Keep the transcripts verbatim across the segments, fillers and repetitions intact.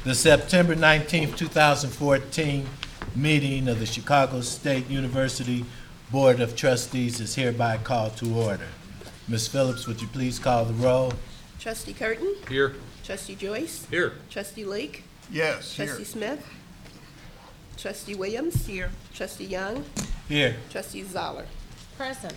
The September nineteenth, two thousand fourteen meeting of the Chicago State University Board of Trustees is hereby called to order. Miz Phillips, would you please call the roll? Trustee Curtin? Here. Trustee Joyce? Here. Trustee Lake? Yes, here. Trustee Smith? Trustee Williams? Here. Trustee Young? Here. Trustee Zoller? Present.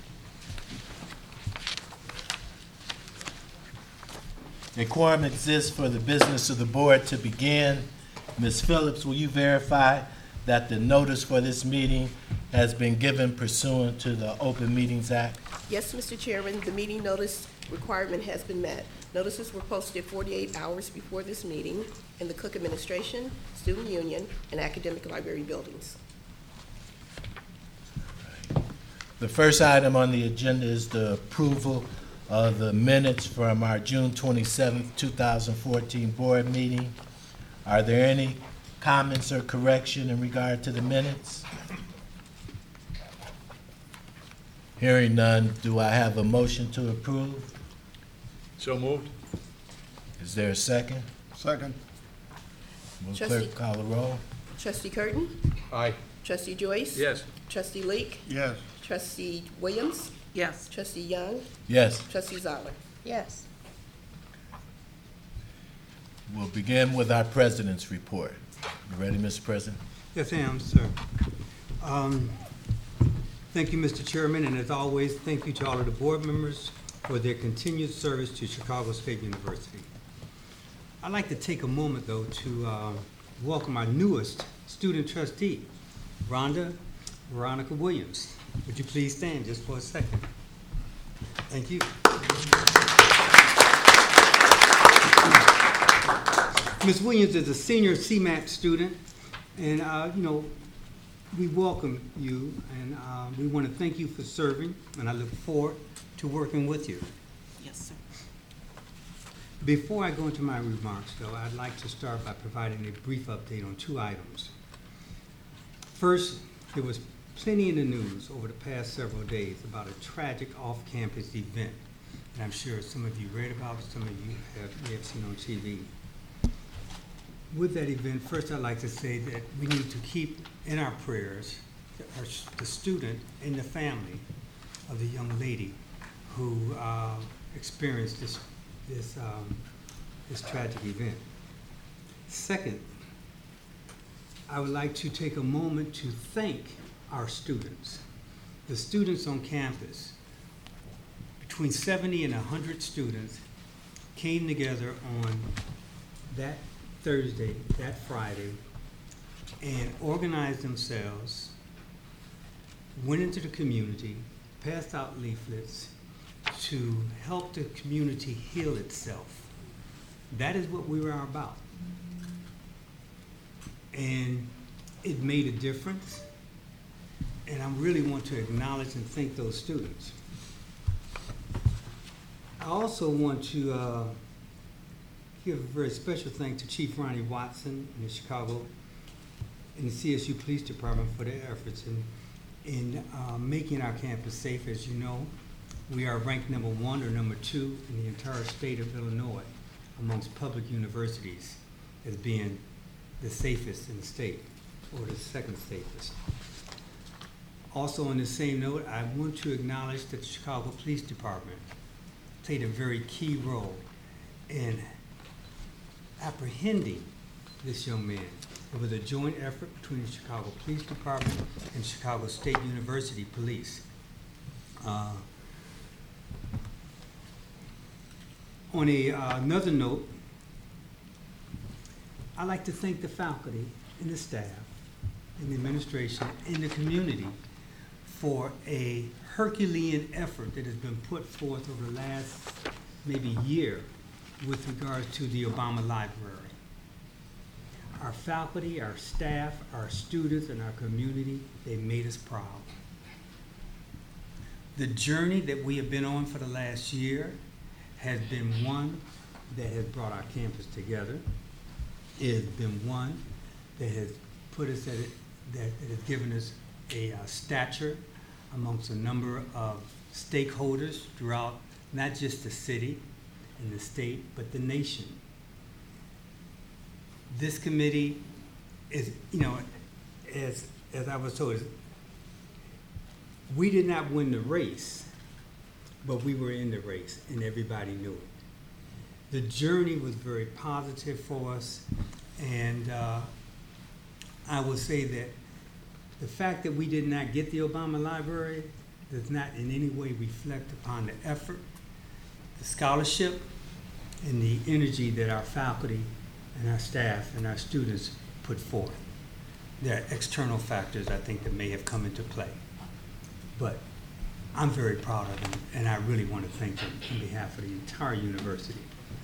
A quorum exists for the business of the board to begin. Miz Phillips, will you verify that the notice for this meeting has been given pursuant to the Open Meetings Act? Yes, Mister Chairman, the meeting notice requirement has been met. Notices were posted forty-eight hours before this meeting in the Cook Administration, Student Union, and Academic Library buildings. The first item on the agenda is the approval of the minutes from our June twenty-seventh, two thousand fourteen board meeting. Are there any comments or correction in regard to the minutes? Hearing none, do I have a motion to approve? So moved. Is there a second? Second. Will Trustee- clerk call the roll? Trustee Curtin? Aye. Trustee Joyce? Yes. Trustee Lake? Yes. Trustee Williams? Yes. Trustee Young? Yes. Trustee Zoller? Yes. We'll begin with our president's report. You ready, Mister President? Yes, I am, sir. Um, Thank you, Mister Chairman, and as always, thank you to all of the board members for their continued service to Chicago State University. I'd like to take a moment, though, to uh, welcome our newest student trustee, Rhonda Veronica Williams. Would you please stand just for a second? Thank you. Miz Williams is a senior C MAP student, and, uh, you know, we welcome you, and uh, we want to thank you for serving, and I look forward to working with you. Yes, sir. Before I go into my remarks, though, I'd like to start by providing a brief update on two items. First, there was plenty in the news over the past several days about a tragic off-campus event, and I'm sure some of you read about it, some of you have, may have seen on T V. With that event, first I'd like to say that we need to keep in our prayers our, the student and the family of the young lady who uh, experienced this, this, um, this tragic event. Second, I would like to take a moment to thank our students. The students on campus, between seventy and one hundred students, came together on that Thursday, that Friday, and organized themselves, went into the community, passed out leaflets to help the community heal itself. That is what we were about. And it made a difference, and I really want to acknowledge and thank those students. I also want to uh, give a very special thanks to Chief Ronnie Watson in the Chicago and the C S U Police Department for their efforts in, in uh, making our campus safe. As you know, we are ranked number one or number two in the entire state of Illinois amongst public universities as being the safest in the state, or the second safest. Also on the same note, I want to acknowledge that the Chicago Police Department played a very key role in apprehending this young man. It was a joint effort between the Chicago Police Department and Chicago State University Police. Uh, on a, uh, another note, I'd like to thank the faculty and the staff and the administration and the community for a Herculean effort that has been put forth over the last maybe year with regard to the Obama Library. Our faculty, our staff, our students, and our community, they made us proud. The journey that we have been on for the last year has been one that has brought our campus together. It has been one that has put us at it, that, that has given us a uh, stature amongst a number of stakeholders throughout not just the city and the state, but the nation. this committee is, you know, as, as I was told, we did not win the race, but we were in the race and everybody knew it. The journey was very positive for us, and uh, I will say that the fact that we did not get the Obama Library does not in any way reflect upon the effort, the scholarship, and the energy that our faculty and our staff and our students put forth. There are external factors, I think, that may have come into play. But I'm very proud of them, and I really want to thank them on behalf of the entire university.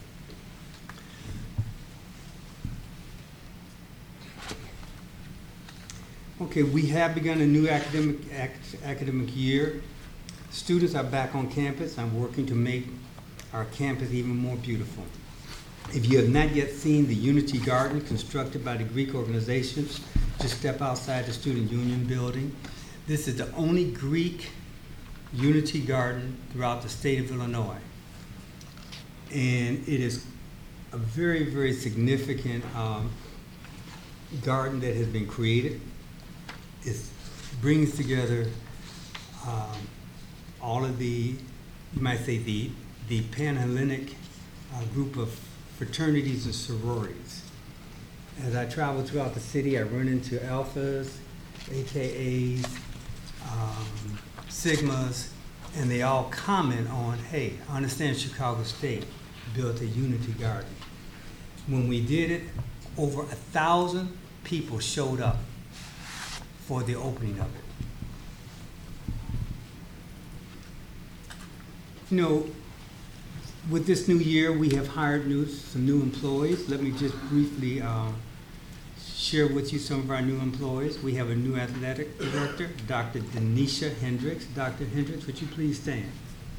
Okay, we have begun a new academic ac- academic year. Students are back on campus. I'm working to make our campus even more beautiful. If you have not yet seen the Unity Garden constructed by the Greek organizations, just step outside the Student Union building. This is the only Greek Unity Garden throughout the state of Illinois. And it is a very, very significant um, garden that has been created. It brings together um, all of the, you might say, the, the Panhellenic uh, group of fraternities and sororities. As I travel throughout the city, I run into alphas, A K As, um, sigmas, and they all comment on, hey, I understand Chicago State built a Unity Garden. When we did it, over a thousand people showed up for the opening of it. You know, with this new year, we have hired new, some new employees. Let me just briefly uh, share with you some of our new employees. We have a new athletic director, Doctor Denisha Hendricks. Doctor Hendricks, would you please stand?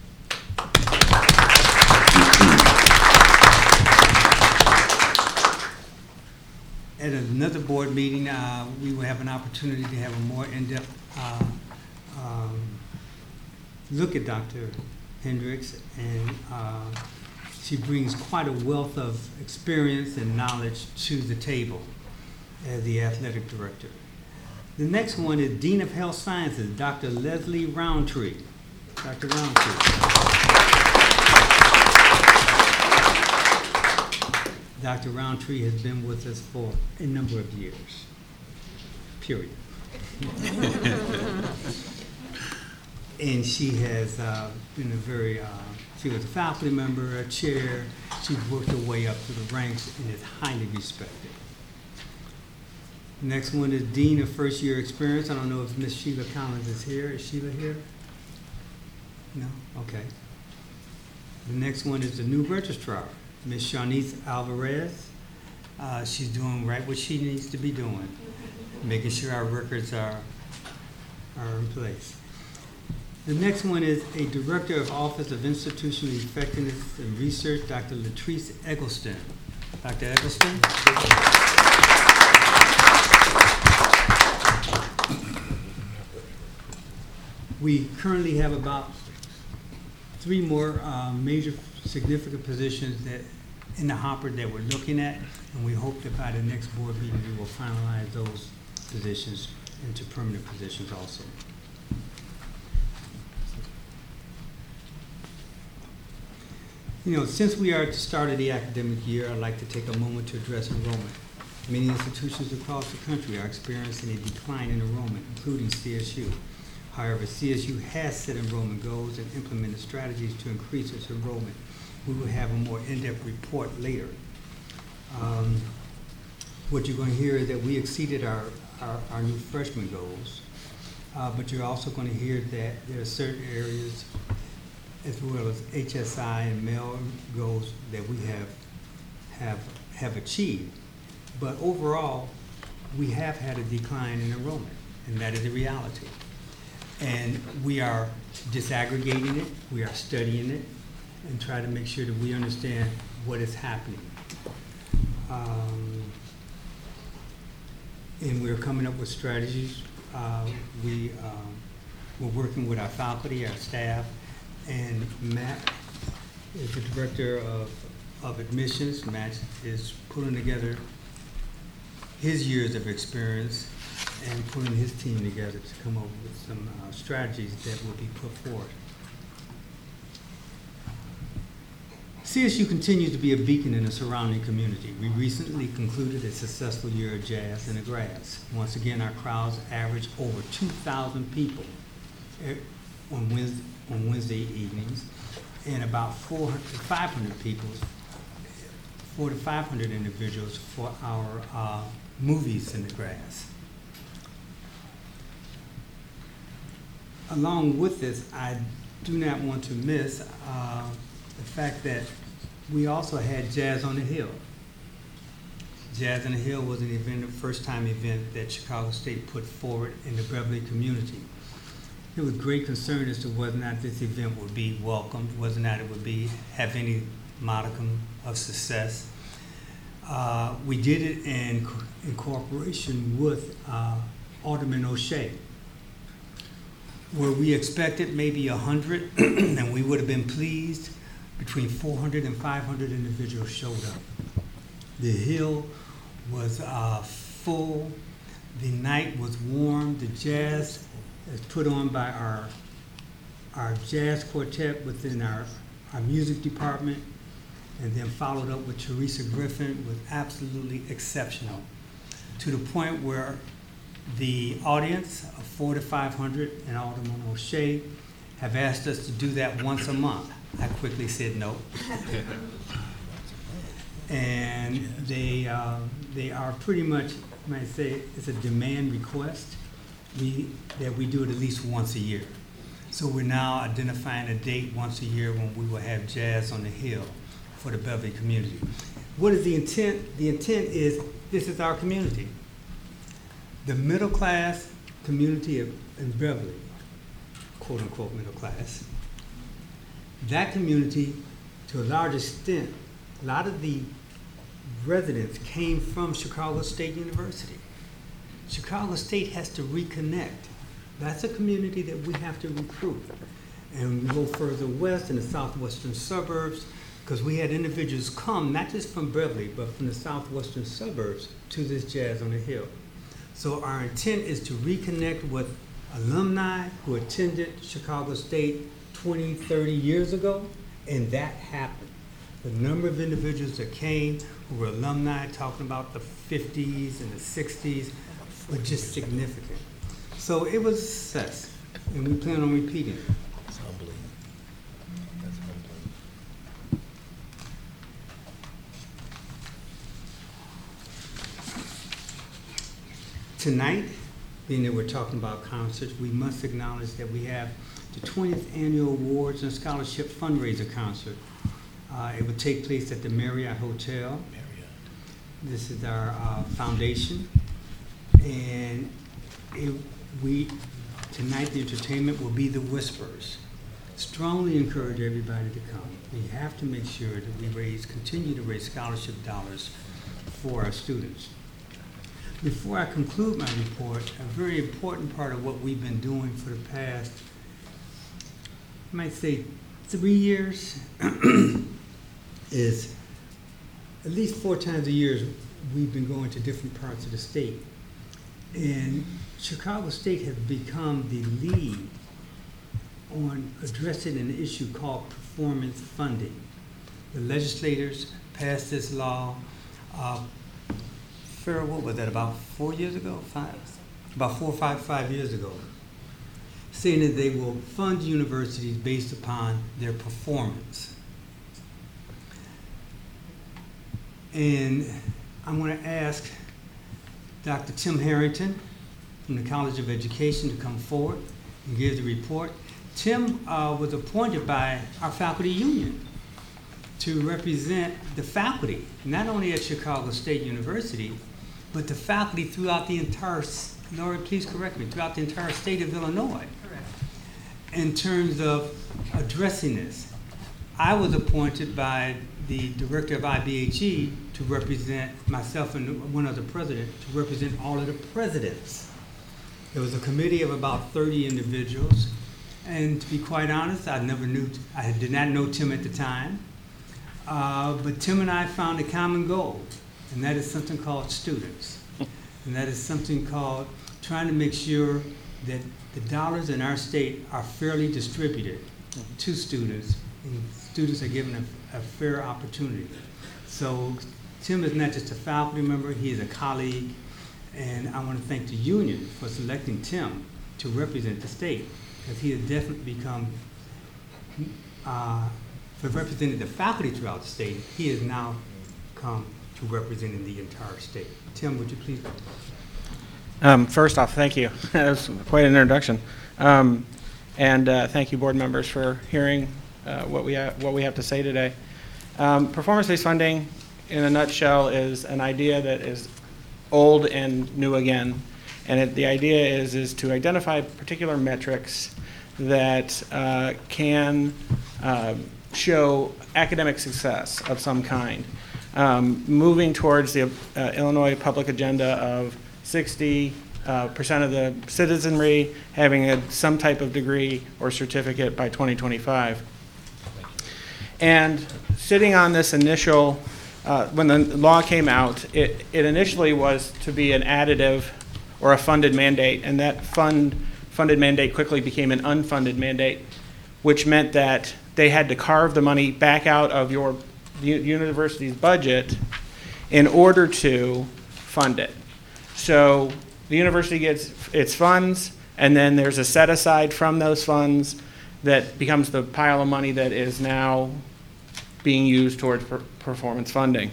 At another board meeting, uh, we will have an opportunity to have a more in-depth uh, um, look at Doctor Hendricks, and uh, she brings quite a wealth of experience and knowledge to the table as the athletic director. The next one is Dean of Health Sciences, Doctor Leslie Roundtree. Doctor Roundtree. Doctor Roundtree has been with us for a number of years, period. And she has uh, been a very, uh, she was a faculty member, a chair. She's worked her way up through the ranks and is highly respected. Next one is Dean of First Year Experience. I don't know if Miss Sheila Collins is here. Is Sheila here? No? Okay. The next one is the new registrar, Miss Shanice Alvarez. Uh, she's doing right what she needs to be doing, making sure our records are, are in place. The next one is a Director of Office of Institutional Effectiveness and Research, Doctor Latrice Eggleston. Doctor Eggleston. We currently have about three more uh, major significant positions that in the hopper that we're looking at, and we hope that by the next board meeting we will finalize those positions into permanent positions also. You know, since we are at the start of the academic year, I'd like to take a moment to address enrollment. Many institutions across the country are experiencing a decline in enrollment, including C S U. However, C S U has set enrollment goals and implemented strategies to increase its enrollment. We will have a more in-depth report later. Um, what you're going to hear is that we exceeded our, our, our new freshman goals, uh, but you're also going to hear that there are certain areas as well as H S I and M E L goals that we have, have, have achieved. But overall, we have had a decline in enrollment, and that is a reality. And we are disaggregating it, we are studying it, and try to make sure that we understand what is happening. Um, and we're coming up with strategies. Uh, we, um, we're working with our faculty, our staff, and Matt is the director of, of admissions. Matt is pulling together his years of experience and putting his team together to come up with some uh, strategies that will be put forward. C S U continues to be a beacon in the surrounding community. We recently concluded a successful year of jazz in the grass. Once again, our crowds averaged over two thousand people on Wednesday, on Wednesday evenings, and about four hundred, five hundred people, four to five hundred individuals for our uh, movies in the grass. Along with this, I do not want to miss uh, the fact that we also had Jazz on the Hill. Jazz on the Hill was an event, a first-time event that Chicago State put forward in the Beverly community. There was great concern as to whether or not this event would be welcomed, whether or not it would be have any modicum of success. Uh, we did it in, in cooperation with uh, Alderman O'Shea, where we expected maybe a hundred, and we would have been pleased. Between four hundred and five hundred individuals showed up. The hill was uh, full. The night was warm. The jazz is put on by our our jazz quartet within our, our music department, and then followed up with Teresa Griffin, was absolutely exceptional, to the point where the audience of four to five hundred and Alderman O'Shea have asked us to do that once a month. I quickly said no. And they uh, they are pretty much, you might say, it's a demand request we, that we do it at least once a year. So we're now identifying a date once a year when we will have Jazz on the Hill for the Beverly community. What is the intent? The intent is, this is our community. The middle class community of, in Beverly, quote unquote middle class, that community, to a large extent, a lot of the residents came from Chicago State University. Chicago State has to reconnect. That's a community that we have to recruit. And we go further west in the southwestern suburbs, because we had individuals come, not just from Beverly, but from the southwestern suburbs to this Jazz on the Hill. So our intent is to reconnect with alumni who attended Chicago State twenty, thirty years ago, and that happened. The number of individuals that came who were alumni, talking about the fifties and the sixties, were just significant. So it was a success, and we plan on repeating it. That's unbelievable. That's unbelievable. Tonight, being that we're talking about concerts, we must acknowledge that we have the twentieth Annual Awards and Scholarship Fundraiser Concert. Uh, it will take place at the Marriott Hotel. Marriott. This is our uh, foundation. And it, we, tonight the entertainment will be the Whispers. Strongly encourage everybody to come. We have to make sure that we raise, continue to raise scholarship dollars for our students. Before I conclude my report, a very important part of what we've been doing for the past, I might say, three years, is at least four times a year we've been going to different parts of the state. And Chicago State has become the lead on addressing an issue called performance funding. The legislators passed this law, uh, Farrell, what was that, about four years ago? Five? About four or five, five years ago, saying that they will fund universities based upon their performance. And I'm going to ask Doctor Tim Harrington from the College of Education to come forward and give the report. Tim uh, was appointed by our faculty union to represent the faculty, not only at Chicago State University, but the faculty throughout the entire, Lori, please correct me, throughout the entire state of Illinois. Correct. In terms of addressing this. I was appointed by the director of I B H E to represent myself and one other president, to represent all of the presidents. There was a committee of about thirty individuals, and to be quite honest, I never knew, I did not know Tim at the time, uh, but Tim and I found a common goal, and that is something called students. and that is something called trying to make sure that the dollars in our state are fairly distributed to students, and students are given a, a fair opportunity. So Tim is not just a faculty member, he is a colleague, and I want to thank the union for selecting Tim to represent the state, because he has definitely become, uh, for representing the faculty throughout the state, he has now come to representing the entire state. Tim, would you please? Um, first off, thank you. That was quite an introduction. Um, and uh, thank you, board members, for hearing uh, what we ha- what we have to say today. Um, performance-based funding, in a nutshell, is an idea that is old and new again. And it, the idea is, is to identify particular metrics that uh, can uh, show academic success of some kind. Um, moving towards the uh, Illinois public agenda of sixty uh, percent of the citizenry having a, some type of degree or certificate by twenty twenty-five. And sitting on this initial, uh, when the law came out, it, it initially was to be an additive or a funded mandate, and that fund funded mandate quickly became an unfunded mandate, which meant that they had to carve the money back out of your u- university's budget in order to fund it. So the university gets its funds, and then there's a set aside from those funds that becomes the pile of money that is now being used towards per- performance funding.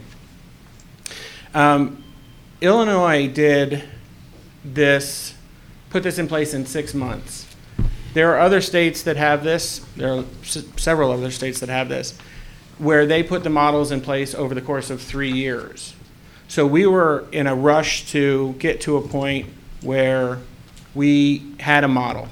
Um, Illinois did this, put this in place in six months. There are other states that have this, there are s- several other states that have this, where they put the models in place over the course of three years. So we were in a rush to get to a point where we had a model.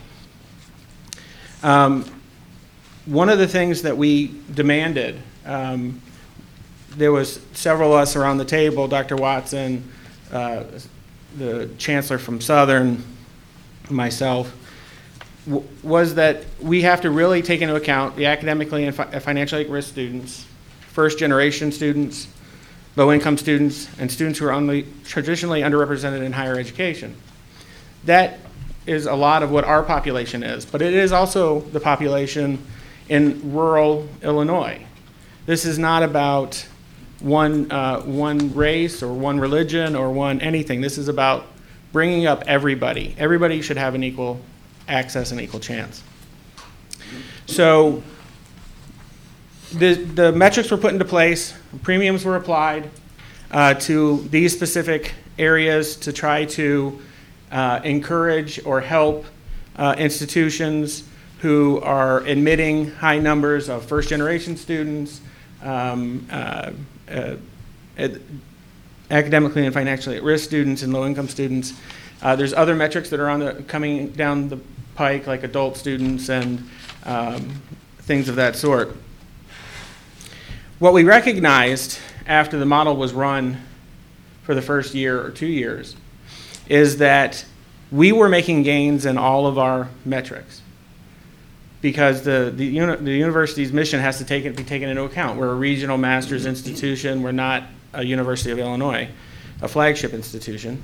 Um, one of the things that we demanded, um, there was several of us around the table, Doctor Watson, uh, the chancellor from Southern, myself, w- was that we have to really take into account the academically and fi- financially at-risk students, first-generation students, low-income students, and students who are only traditionally underrepresented in higher education. That is a lot of what our population is, but it is also the population in rural Illinois. This is not about one uh, one race or one religion or one anything. This is about bringing up everybody. Everybody should have an equal access and equal chance. So the the metrics were put into place, premiums were applied uh, to these specific areas to try to uh, encourage or help uh, institutions who are admitting high numbers of first-generation students, um, uh, uh, ed- academically and financially at-risk students, and low-income students. Uh, there's other metrics that are on the coming down the pike, like adult students and um, things of that sort. What we recognized after the model was run for the first year or two years is that we were making gains in all of our metrics, because the the, uni- the university's mission has to take it, be taken into account. We're a regional master's institution. We're not a University of Illinois, a flagship institution.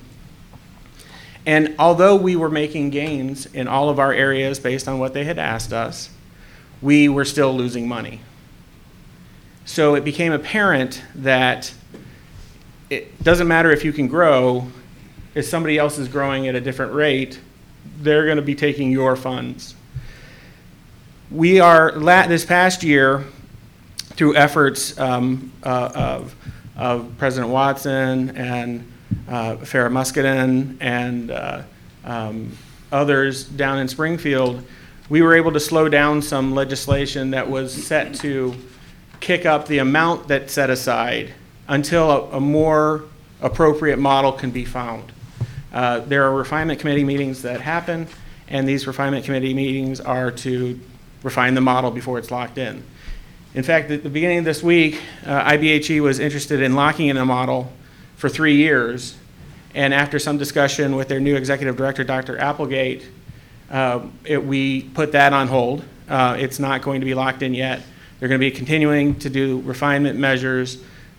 And although we were making gains in all of our areas based on what they had asked us, we were still losing money. So it became apparent that it doesn't matter if you can grow, if somebody else is growing at a different rate, they're going to be taking your funds. We are, this past year, through efforts um, uh, of, of President Watson and uh, Farrah Muscadin and uh, um, others down in Springfield, we were able to slow down some legislation that was set to kick up the amount that's set aside until a, a more appropriate model can be found. Uh, there are refinement committee meetings that happen, and these refinement committee meetings are to refine the model before it's locked in. In fact, at the beginning of this week, uh, I B H E was interested in locking in a model for three years, and after some discussion with their new executive director, Doctor Applegate, uh, it, we put that on hold. Uh, it's not going to be locked in yet. They're going to be continuing to do refinement measures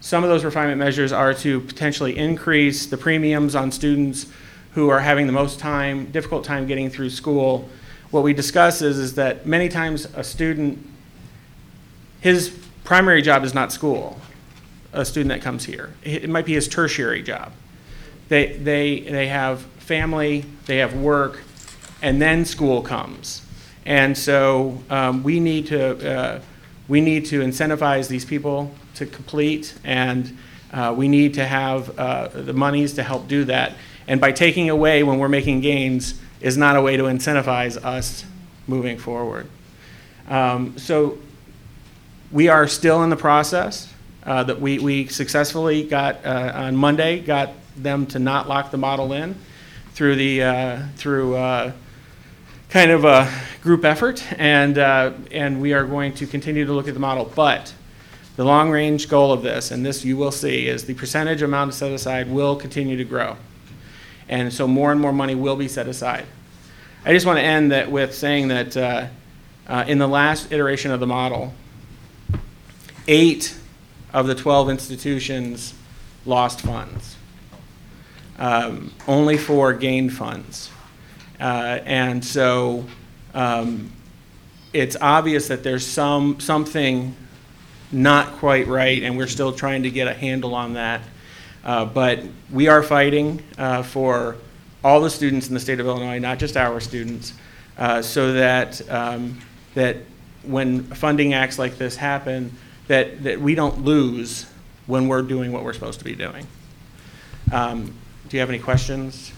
Some of those refinement measures are to potentially increase the premiums on students who are having the most time, difficult time getting through school. What we discuss is, is that many times a student, his primary job is not school, a student that comes here. It might be his tertiary job. They, they, they have family, they have work, and then school comes. And so um, we need to, uh, we need to incentivize these people to complete, and uh, we need to have uh, the monies to help do that. And by taking away when we're making gains is not a way to incentivize us moving forward. Um, so we are still in the process. Uh, that we, we successfully got, uh, on Monday, got them to not lock the model in through the, uh, through uh, kind of a group effort, and, uh, and we are going to continue to look at the model. But the long-range goal of this, and this you will see, is the percentage amount set aside will continue to grow. And so more and more money will be set aside. I just want to end that with saying that uh, uh, in the last iteration of the model, eight of the twelve institutions lost funds. Um, only four gained funds. Uh, and so um, it's obvious that there's some something not quite right, and we're still trying to get a handle on that. Uh, but we are fighting uh, for all the students in the state of Illinois, not just our students, uh, so that um, that when funding acts like this happen, that, that we don't lose when we're doing what we're supposed to be doing. Um, do you have any questions?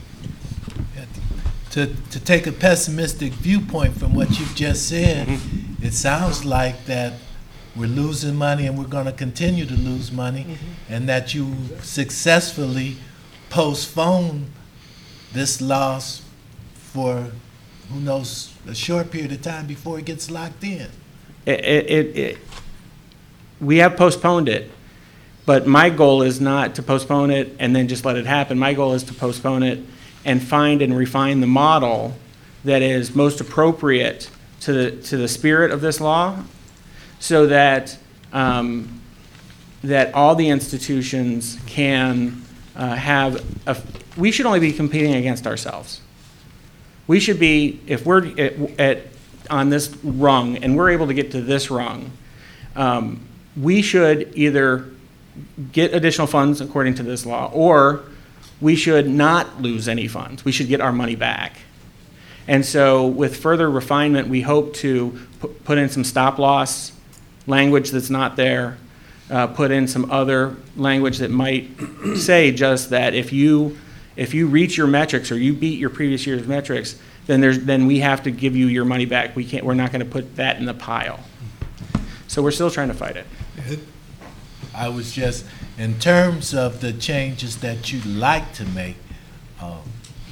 To, to take a pessimistic viewpoint from what you've just said, mm-hmm. it sounds like that we're losing money and we're going to continue to lose money, mm-hmm. and that you successfully postpone this loss for, who knows, a short period of time before it gets locked in. It, it, it, we have postponed it, but my goal is not to postpone it and then just let it happen. My goal is to postpone it and find and refine the model that is most appropriate to the, to the spirit of this law, so that um, that all the institutions can uh, have a, we should only be competing against ourselves. We should be, if we're at, at on this rung and we're able to get to this rung, um, we should either get additional funds according to this law, or we should not lose any funds. We should get our money back. And so with further refinement, we hope to pu- put in some stop loss language that's not there, uh, put in some other language that might say just that if you if you reach your metrics or you beat your previous year's metrics, then there's then we have to give you your money back. We can't. We're not going to put that in the pile. So we're still trying to fight it. I was just, in terms of the changes that you'd like to make, um,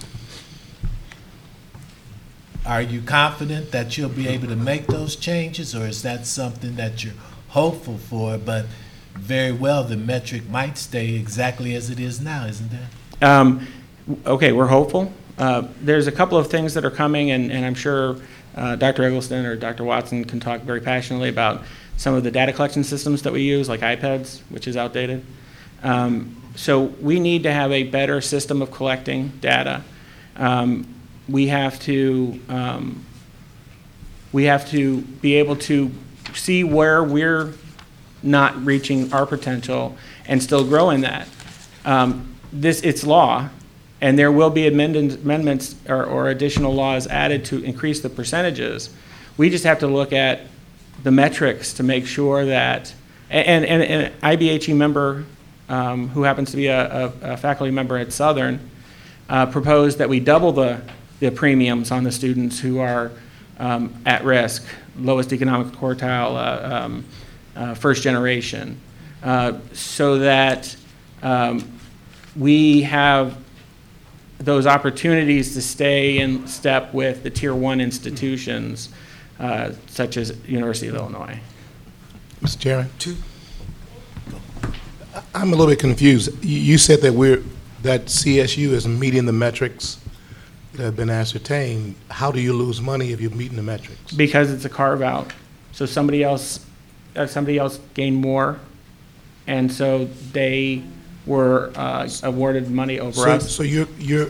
are you confident that you'll be able to make those changes, or is that something that you're hopeful for, but very well the metric might stay exactly as it is now, isn't there? Um, okay, we're hopeful. Uh, there's a couple of things that are coming, and, and I'm sure uh, Doctor Eggleston or Doctor Watson can talk very passionately about some of the data collection systems that we use, like iPads, which is outdated. Um, so we need to have a better system of collecting data. Um, we have to um, we have to be able to see where we're not reaching our potential and still grow in that. Um, this it's law, and there will be amendments, amendments or, or additional laws added to increase the percentages. We just have to look at the metrics to make sure that, and, and, and an I B H E member um, who happens to be a, a, a faculty member at Southern uh, proposed that we double the, the premiums on the students who are um, at risk, lowest economic quartile, uh, um, uh, first generation, uh, so that um, we have those opportunities to stay in step with the tier one institutions, uh, such as University of Illinois. Mister Chairman? Two. I'm a little bit confused. You- You said that we're, that C S U is meeting the metrics that have been ascertained. How do you lose money if you're meeting the metrics? Because it's a carve out. So somebody else, uh, somebody else gained more And so they were uh, awarded money over So, us. so you're, you're,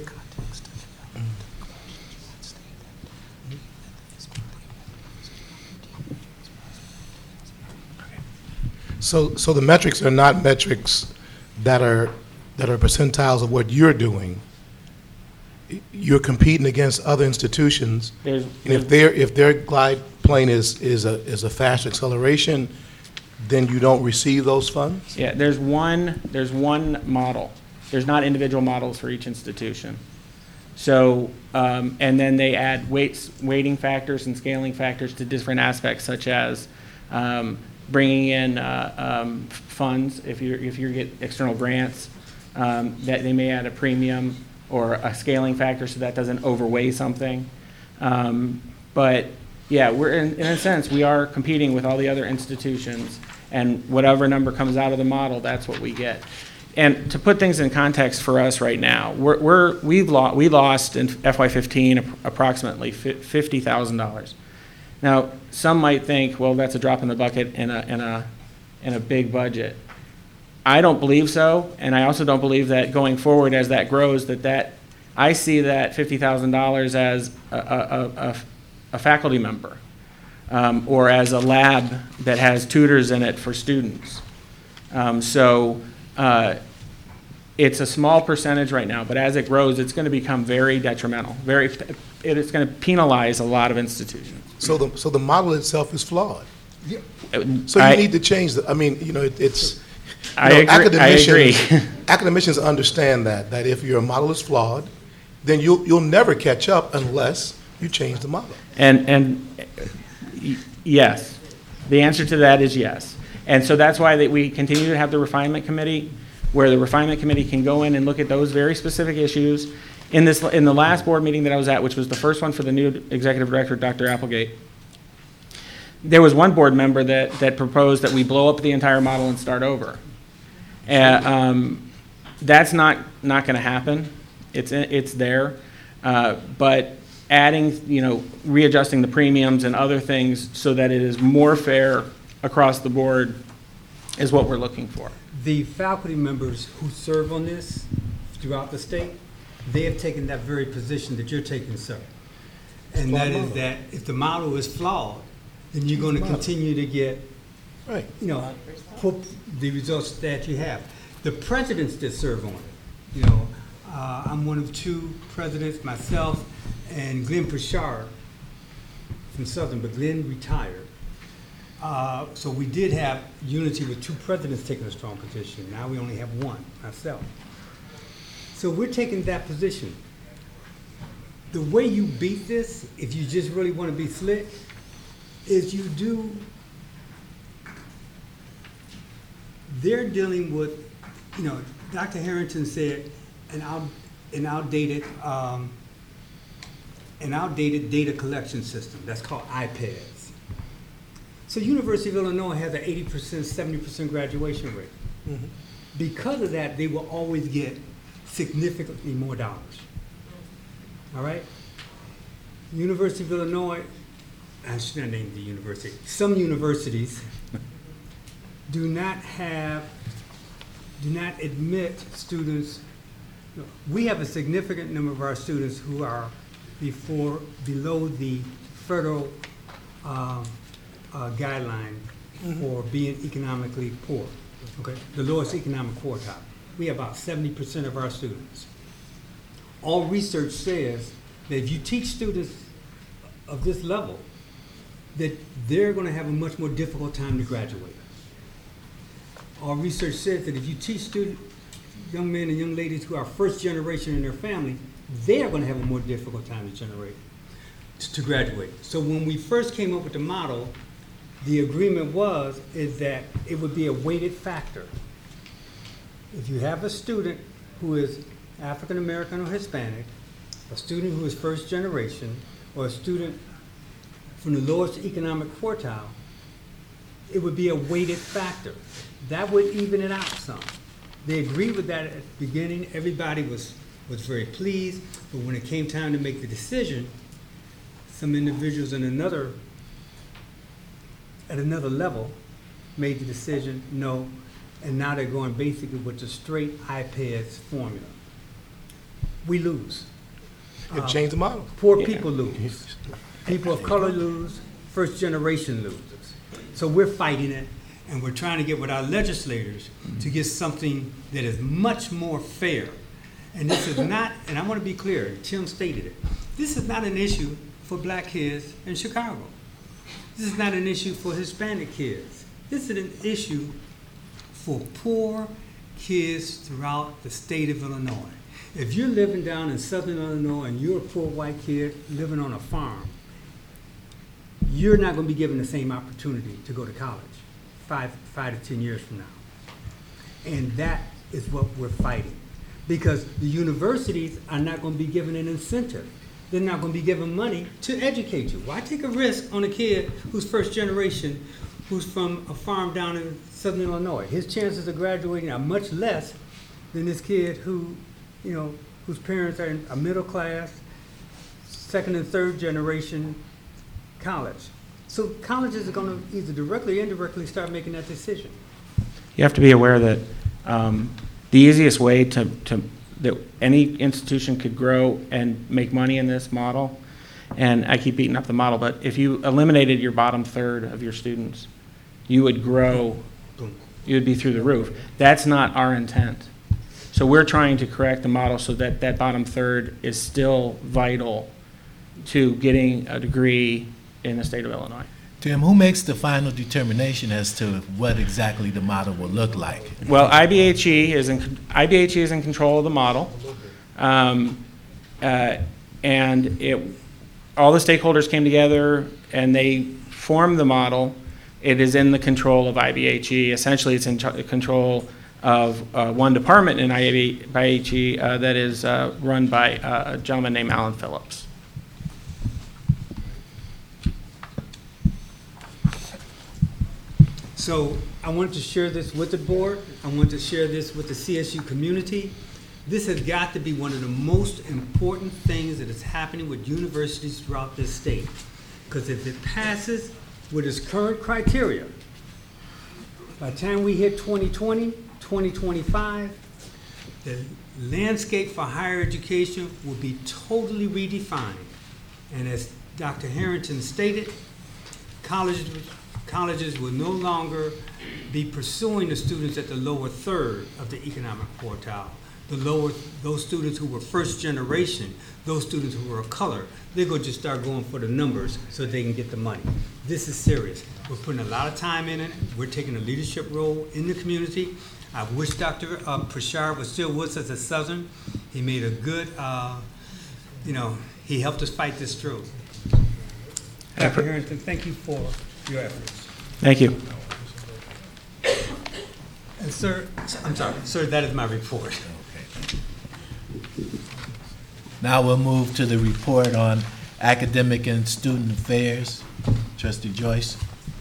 so, so the metrics are not metrics that are, that are percentiles of what you're doing. You're competing against other institutions, There's, and if their, if their glide plane is, is a, is a fast acceleration, then you don't receive those funds? yeah, there's one, there's one model. There's not individual models for each institution. So, um, and then they add weights, weighting factors and scaling factors to different aspects, such as um, bringing in uh, um, funds, if you're, if you get external grants, um, that they may add a premium or a scaling factor so that doesn't overweigh something. Um, but yeah, we're in, in a sense, we are competing with all the other institutions, and whatever number comes out of the model, that's what we get. And to put things in context for us right now, we're, we're we've lost we lost in F Y fifteen approximately fifty thousand dollars. Now, some might think, well, that's a drop in the bucket in a in a in a big budget. I don't believe so, and I also don't believe that going forward as that grows, that that I see that fifty thousand dollars as a, a, a, a faculty member, um, or as a lab that has tutors in it for students. Um, so uh, it's a small percentage right now, but as it grows, it's going to become very detrimental. Very, it is going to penalize a lot of institutions. So the, so the model itself is flawed. So I- you need to change the, I mean, you know, it- it's, I you know, agree- I agree. academicians- Academicians understand that, that if your model is flawed, then you'll, you'll never catch up unless you change the model. And, and y- yes, the answer to that is yes. And so that's why that we continue to have the refinement committee, where the refinement committee can go in and look at those very specific issues. In this, in the last board meeting that I was at, which was the first one for the new executive director, Doctor Applegate, there was one board member that, that proposed that we blow up the entire model and start over. Uh, um, that's not, not gonna happen. It's, it's there. Uh, but adding, you know, readjusting the premiums and other things so that it is more fair across the board is what we're looking for. The faculty members who serve on this throughout the state, they have taken that very position that you're taking, sir. And that is that if the model is flawed, then you're going to continue to get, Right. you know, put the results that you have. The presidents that serve on it, you know, uh, I'm one of two presidents, myself and Glenn Pritchard from Southern, but Glenn retired. Uh, so we did have unity with two presidents taking a strong position. Now we only have one, myself. So we're taking that position. The way you beat this, if you just really want to be slick, is you do, they're dealing with, you know, Doctor Harrington said an out, an outdated, um, an outdated data collection system. That's called iPads. So University of Illinois has an eighty percent, seventy percent graduation rate. Mm-hmm. Because of that, they will always get significantly more dollars. All right? University of Illinois, I should not name the university. Some universities do not have, do not admit students. We have a significant number of our students who are before, below the federal um, uh, guideline for being economically poor, okay? The lowest economic quartile. We have about seventy percent of our students. All research says that if you teach students of this level, that they're going to have a much more difficult time to graduate. All research says that if you teach student, young men and young ladies who are first generation in their family, they're going to have a more difficult time to generate, to, to graduate. So when we first came up with the model, the agreement was is that it would be a weighted factor. If you have a student who is African American or Hispanic, a student who is first generation, or a student from the lowest economic quartile, it would be a weighted factor. That would even it out some. They agreed with that at the beginning. Everybody was, was very pleased, but when it came time to make the decision, some individuals in another, at another level made the decision, no, and now they're going basically with the straight iPads formula. We lose. It changed the model. Poor Yeah. people lose. People of color lose. First generation loses. So we're fighting it, and we're trying to get with our legislators to get something that is much more fair. And this is not, and I want to be clear, Tim stated it, this is not an issue for black kids in Chicago. This is not an issue for Hispanic kids. This is an issue for poor kids throughout the state of Illinois. If you're living down in southern Illinois and you're a poor white kid living on a farm, you're not going to be given the same opportunity to go to college five, five to ten years from now. And that is what we're fighting. Because the universities are not going to be given an incentive. They're not going to be given money to educate you. Why take a risk on a kid who's first generation, who's from a farm down in southern Illinois? His chances of graduating are much less than this kid who, you know, whose parents are in a middle class, second and third generation college. So colleges are going to either directly or indirectly start making that decision. You have to be aware that um, the easiest way to, to that any institution could grow and make money in this model, and I keep beating up the model, but if you eliminated your bottom third of your students, you would grow, you would be through the roof. That's not our intent. So we're trying to correct the model so that that bottom third is still vital to getting a degree in the state of Illinois. Tim, who makes the final determination as to what exactly the model will look like? Well, I B H E is in I B H E is in control of the model, um, uh, and it all the stakeholders came together and they formed the model. It is in the control of I B H E. Essentially, it's in ch- control of uh, one department in I B H E uh, that is uh, run by uh, a gentleman named Alan Phillips. So I wanted to share this with the board. I want to share this with the C S U community. This has got to be one of the most important things that is happening with universities throughout this state. Because if it passes with its current criteria, by the time we hit twenty twenty, twenty twenty-five, the landscape for higher education will be totally redefined. And as Doctor Harrington stated, colleges colleges will no longer be pursuing the students at the lower third of the economic quartile. The lower, those students who were first generation, those students who were of color, they're going to just start going for the numbers so they can get the money. This is serious. We're putting a lot of time in it. We're taking a leadership role in the community. I wish Doctor Uh, Prashad was still with us at Southern. He made a good, uh, you know, he helped us fight this through. Doctor Harrington, thank you for your efforts. Thank you. And sir, I'm sorry, sir, that is my report. Now we'll move to the report on academic and student affairs. Trustee Joyce.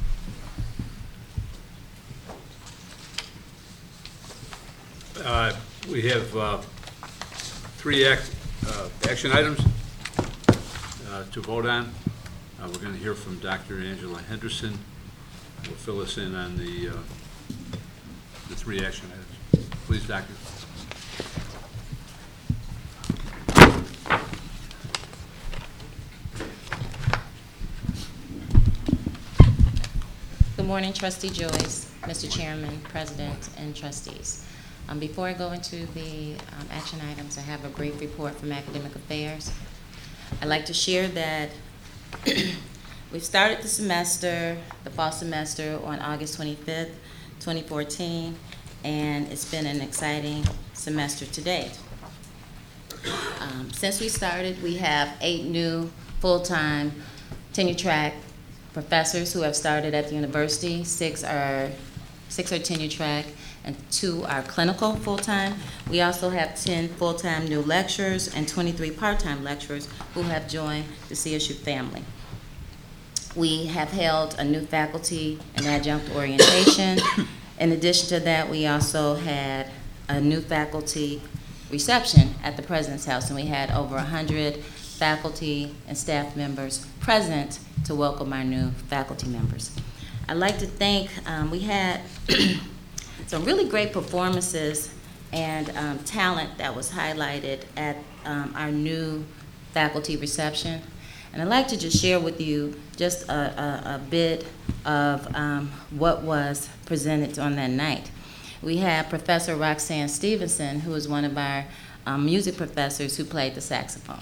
Uh, We have uh, three act- uh, action items uh, to vote on. Uh, We're going to hear from Doctor Angela Henderson, who will fill us in on the, uh, the three action items. Please, Doctor. Good morning, Trustee Joyce, Mister Chairman, President, and trustees. Um, before I go into the um, action items, I have a brief report from Academic Affairs. I'd like to share that we've started the semester, the fall semester, on August twenty-fifth, twenty fourteen, and it's been an exciting semester to date. Um, since we started, we have eight new full-time tenure-track professors who have started at the university. Six are six are tenure-track, and two are clinical full-time. We also have ten full-time new lecturers and twenty-three part-time lecturers who have joined the C S U family. We have held a new faculty and adjunct orientation. In addition to that, we also had a new faculty reception at the President's House, and we had over one hundred faculty and staff members present to welcome our new faculty members. I'd like to thank, um, we had some really great performances and um, talent that was highlighted at um, our new faculty reception. And I'd like to just share with you just a, a, a bit of um, what was presented on that night. We had Professor Roxanne Stevenson, who is one of our um, music professors who played the saxophone.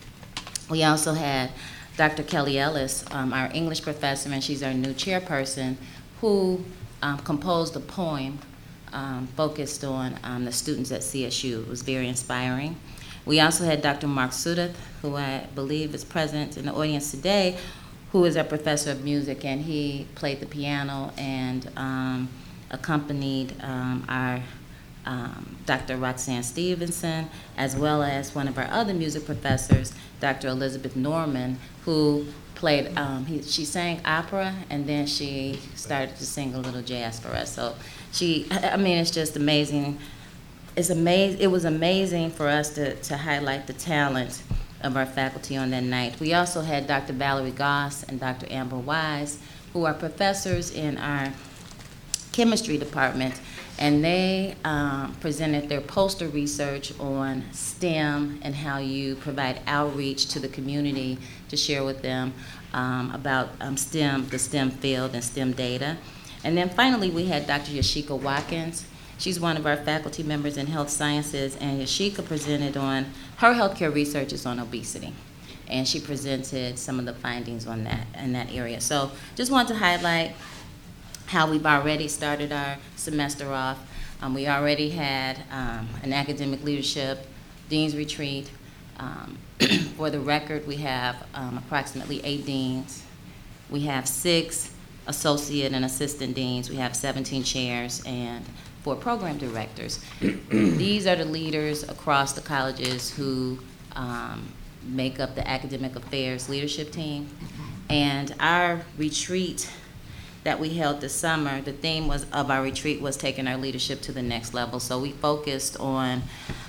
We also had Doctor Kelly Ellis, um, our English professor, and she's our new chairperson, who um, composed a poem um, focused on um, the students at C S U. It was very inspiring. We also had Doctor Mark Sudath, who I believe is present in the audience today, who is a professor of music, and he played the piano and um, accompanied um, our um, Doctor Roxanne Stevenson, as well as one of our other music professors, Doctor Elizabeth Norman, who played, um, he, she sang opera, and then she started to sing a little jazz for us. So she, I mean, it's just amazing. It's amazing. It was amazing for us to, to highlight the talent of our faculty on that night. We also had Doctor Valerie Goss and Doctor Amber Wise, who are professors in our chemistry department, and they um, presented their poster research on STEM and how you provide outreach to the community to share with them um, about um, STEM, the STEM field and STEM data. And then finally, we had Doctor Yashika Watkins. She's one of our faculty members in health sciences, and Yashika presented on her healthcare research is on obesity. And she presented some of the findings on that in that area. So just wanted to highlight how we've already started our semester off. Um, we already had um, an academic leadership dean's retreat. Um, for the record, we have um, approximately eight deans. We have six associate and assistant deans. We have seventeen chairs and four program directors. These are the leaders across the colleges who um, make up the academic affairs leadership team. And our retreat that we held this summer, the theme was of our retreat was taking our leadership to the next level. So we focused on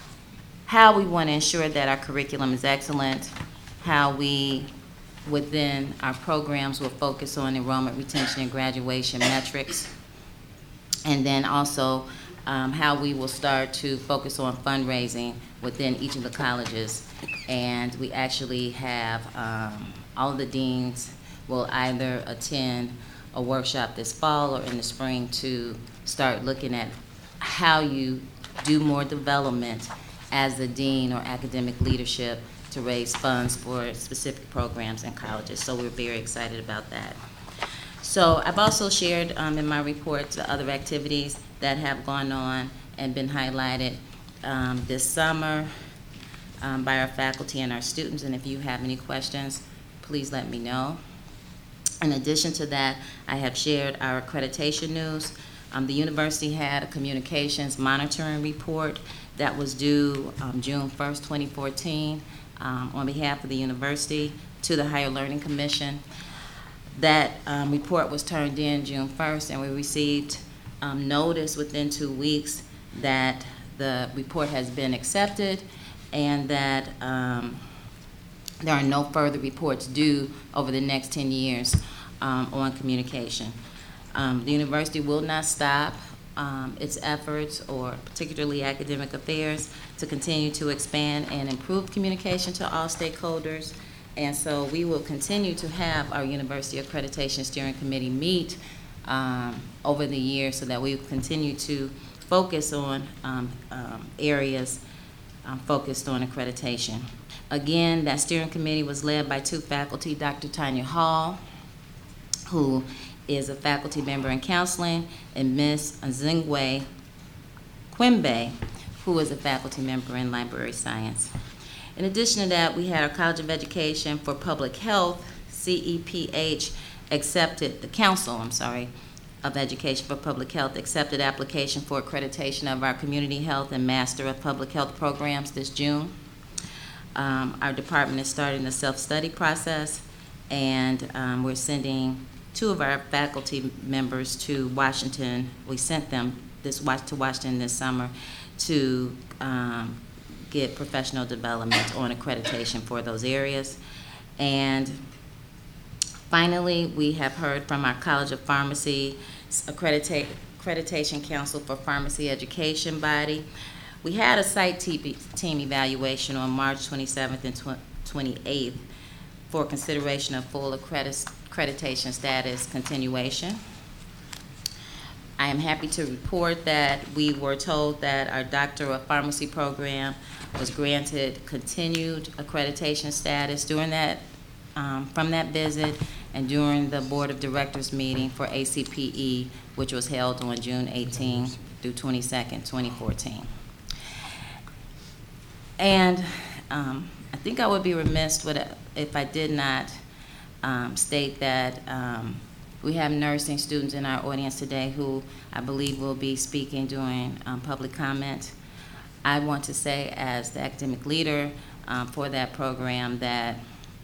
how we want to ensure that our curriculum is excellent, how we, within our programs, will focus on enrollment, retention, and graduation metrics, and then also um, how we will start to focus on fundraising within each of the colleges. And we actually have um, all of the deans will either attend a workshop this fall or in the spring to start looking at how you do more development as a dean or academic leadership to raise funds for specific programs in colleges. So we're very excited about that. So I've also shared um, in my report the other activities that have gone on and been highlighted um, this summer um, by our faculty and our students. And if you have any questions, please let me know. In addition to that, I have shared our accreditation news. Um, the university had a communications monitoring report that was due um, June first, twenty fourteen, um, on behalf of the university to the Higher Learning Commission. That um, report was turned in June first, and we received um, notice within two weeks that the report has been accepted and that um, there are no further reports due over the next ten years um, on communication. Um, the university will not stop um, its efforts, or particularly academic affairs, to continue to expand and improve communication to all stakeholders. And so we will continue to have our University Accreditation Steering Committee meet um, over the year so that we continue to focus on um, um, areas um, focused on accreditation. Again, that steering committee was led by two faculty, Doctor Tanya Hall, who is a faculty member in counseling, and Miz Azingwe Quimbe, who is a faculty member in library science. In addition to that, we had our College of Education for Public Health, C E P H, accepted, the Council, I'm sorry, of Education for Public Health accepted application for accreditation of our Community Health and Master of Public Health programs this June. Um, our department is starting the self-study process, and um, we're sending two of our faculty members to Washington. We sent them this to Washington this summer to um, get professional development on accreditation for those areas. And finally, we have heard from our College of Pharmacy accredita- Accreditation Council for Pharmacy Education body. We had a site te- team evaluation on March twenty-seventh and twenty-eighth for consideration of full accredit- accreditation status continuation. I am happy to report that we were told that our Doctor of Pharmacy program was granted continued accreditation status during that, um, from that visit and during the Board of Directors meeting for A C P E, which was held on June eighteenth through twenty-second, twenty fourteen. And um, I think I would be remiss with, if I did not um, state that um, we have nursing students in our audience today who I believe will be speaking during um, public comment. I want to say, as the academic leader um, for that program, that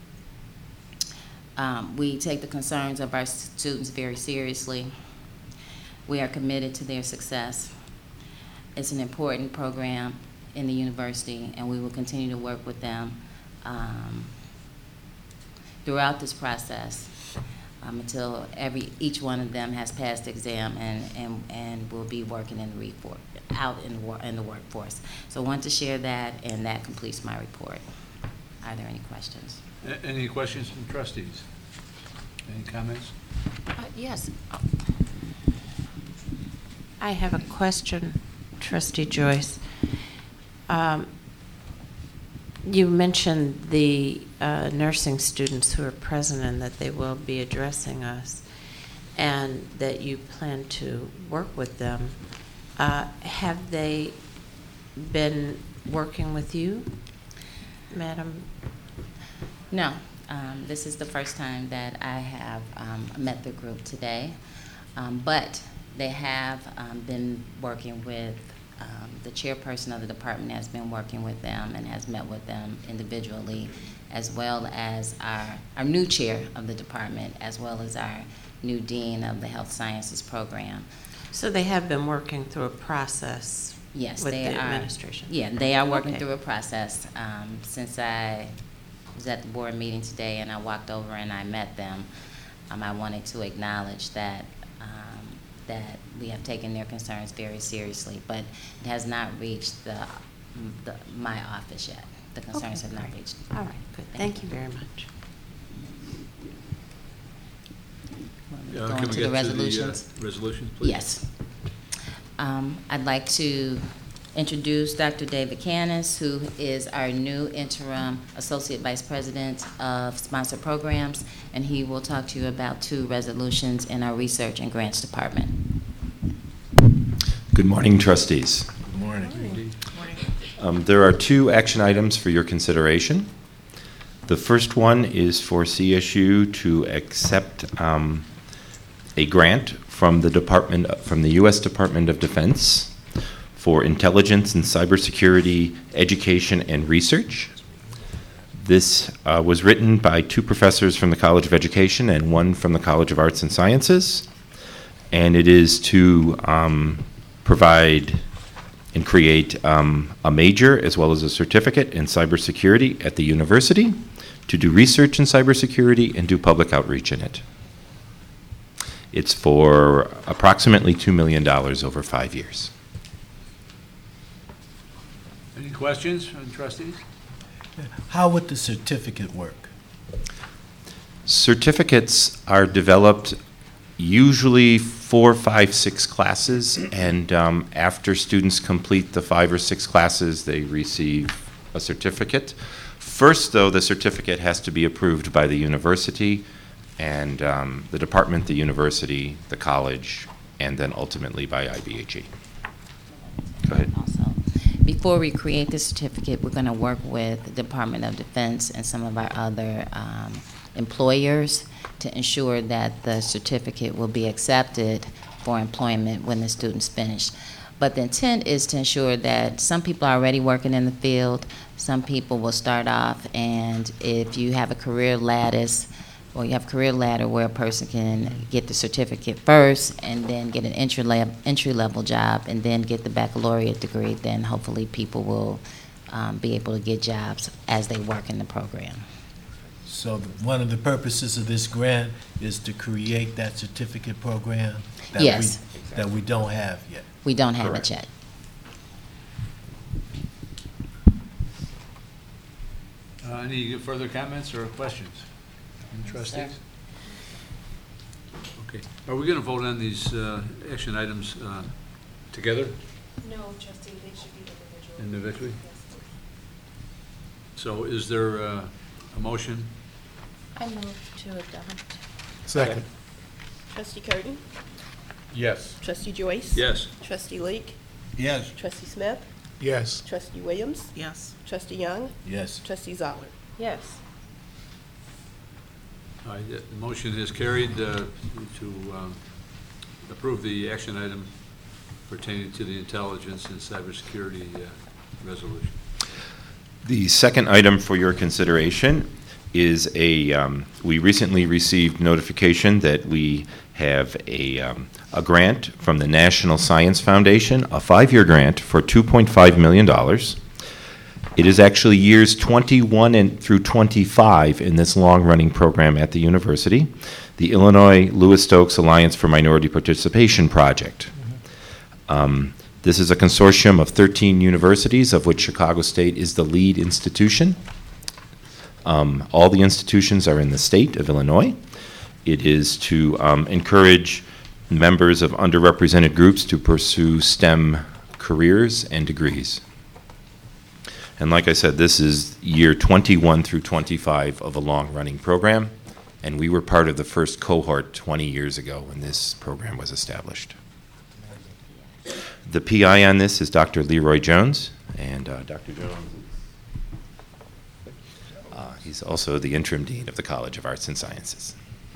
um, we take the concerns of our students very seriously. We are committed to their success. It's an important program in the university, and we will continue to work with them um, throughout this process. Um, until every each one of them has passed the exam and and and will be working in the refor- out in the wor- in the workforce. So I want to share that, and that completes my report. Are there any questions? A- Any questions from trustees? Any comments? Uh, Yes. I have a question, Trustee Joyce. Um, You mentioned the uh, nursing students who are present and that they will be addressing us, and that you plan to work with them. Uh, Have they been working with you, Madam? No. Um, this is the first time that I have um, met the group today, um, but they have um, been working with Um, the chairperson of the department has been working with them and has met with them individually, as well as our, our new chair of the department, as well as our new dean of the health sciences program. So they have been working through a process Yes, with they the are. administration? Yeah, they are working Okay. through a process. Um, since I was at the board meeting today and I walked over and I met them, um, I wanted to acknowledge that um, that we have taken their concerns very seriously, but it has not reached the, the my office yet. The concerns Okay, have not great. reached. All right, good. Thank you very much. Uh, Go Can we into get the to resolutions? the uh, resolutions, please? Yes. Um, I'd like to introduce Doctor David Canis, who is our new interim Associate Vice President of Sponsored Programs, and he will talk to you about two resolutions in our Research and Grants Department. Good morning, trustees. Good morning. Um, there are two action items for your consideration. The first one is for C S U to accept um, a grant from the Department, from the U S Department of Defense for intelligence and cybersecurity education and research. This uh, was written by two professors from the College of Education and one from the College of Arts and Sciences, and it is to um, provide and create um, a major as well as a certificate in cybersecurity at the university, to do research in cybersecurity and do public outreach in it. It's for approximately two million dollars over five years. Any questions from trustees? How would the certificate work? Certificates are developed usually four, five, six classes, and um, after students complete the five or six classes, they receive a certificate. First, though, the certificate has to be approved by the university and um, the department, the university, the college, and then ultimately by I B H E. Go ahead. Also, before we create the certificate, we're going to work with the Department of Defense and some of our other um, employers to ensure that the certificate will be accepted for employment when the student's finished. But the intent is to ensure that some people are already working in the field, some people will start off, and if you have a career lattice, or you have a career ladder where a person can get the certificate first and then get an entry level, entry level job and then get the baccalaureate degree, then hopefully people will um, be able to get jobs as they work in the program. So the- one of the purposes of this grant is to create that certificate program? that Yes. we- That we don't have yet. We don't have Correct. it yet. Uh, Any further comments or questions from trustees? Okay. Are we going to vote on these uh, action items uh, together, No, trustee, they should be individual. individually? Yes. So is there uh, a motion? I move to adopt. Second. Trustee Curtin? Yes. Trustee Joyce? Yes. Trustee Leak? Yes. Trustee Smith? Yes. Trustee Williams? Yes. Trustee Young? Yes. Trustee Zoller? Yes. All right, the motion is carried uh, to um, approve the action item pertaining to the intelligence and cybersecurity uh, resolution. The second item for your consideration is a, um, we recently received notification that we have a, um, a grant from the National Science Foundation, a five-year grant for two point five million dollars. It is actually years twenty-one and through twenty-five in this long-running program at the university, the Illinois Lewis Stokes Alliance for Minority Participation Project. Um, this is a consortium of thirteen universities, of which Chicago State is the lead institution. Um, all the institutions are in the state of Illinois. It is to um, encourage members of underrepresented groups to pursue STEM careers and degrees. And like I said, this is year twenty-one through twenty-five of a long-running program, and we were part of the first cohort twenty years ago when this program was established. The P I on this is Doctor Leroy Jones, and uh, Doctor Jones, uh, he's also the interim dean of the College of Arts and Sciences.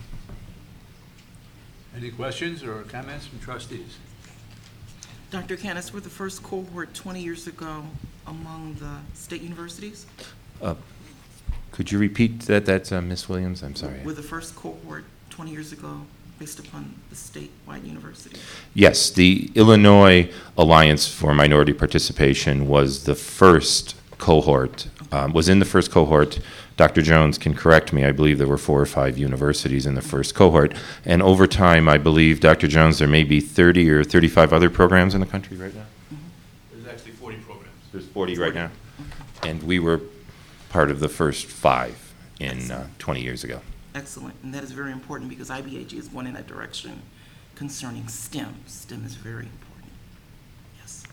Any questions or comments from trustees? Doctor Canis, were the first cohort twenty years ago among the state universities? Uh, could you repeat that, that's uh, Miz Williams? I'm sorry. Were the first cohort twenty years ago based upon the statewide university? Yes, the Illinois Alliance for Minority Participation was the first cohort, um, was in the first cohort. Doctor Jones can correct me. I believe there were four or five universities in the first cohort. And over time, I believe, Doctor Jones, there may be thirty or thirty-five other programs in the country right now? There's actually forty programs. There's forty right now. And we were part of the first five in uh, twenty years ago. Excellent, and that is very important because I B A G is going in that direction concerning STEM. STEM is very important. Yes.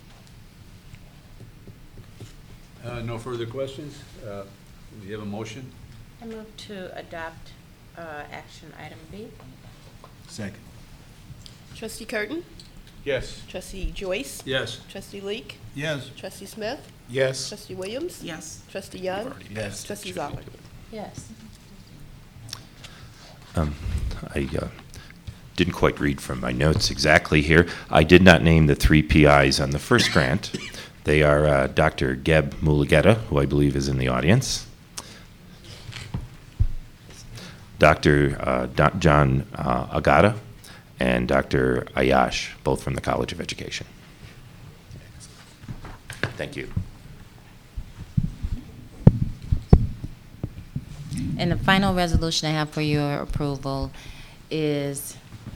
Uh, No further questions? Uh, We have a motion? I move to adopt uh, action item B. Second. Trustee Curtin? Yes. Trustee Joyce? Yes. Trustee Leak? Yes. Trustee Smith? Yes. Trustee Williams? Yes. Trustee Young? Yes. Trustee Zoller? Yes. Um, I uh, didn't quite read from my notes exactly here. I did not name the three P Is on the first grant. They are uh, Doctor Geb Mulugeta, who I believe is in the audience, Doctor Uh, Do- John uh, Agata, and Doctor Ayash, both from the College of Education. Thank you. And the final resolution I have for your approval is,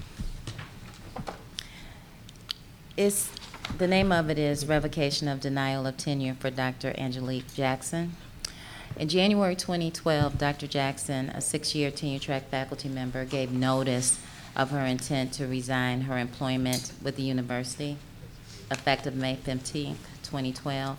is, the name of it is Revocation of Denial of Tenure for Doctor Angelique Jackson. In January twenty twelve, Doctor Jackson, a six-year tenure-track faculty member, gave notice of her intent to resign her employment with the university, effective May fifteenth, twenty twelve.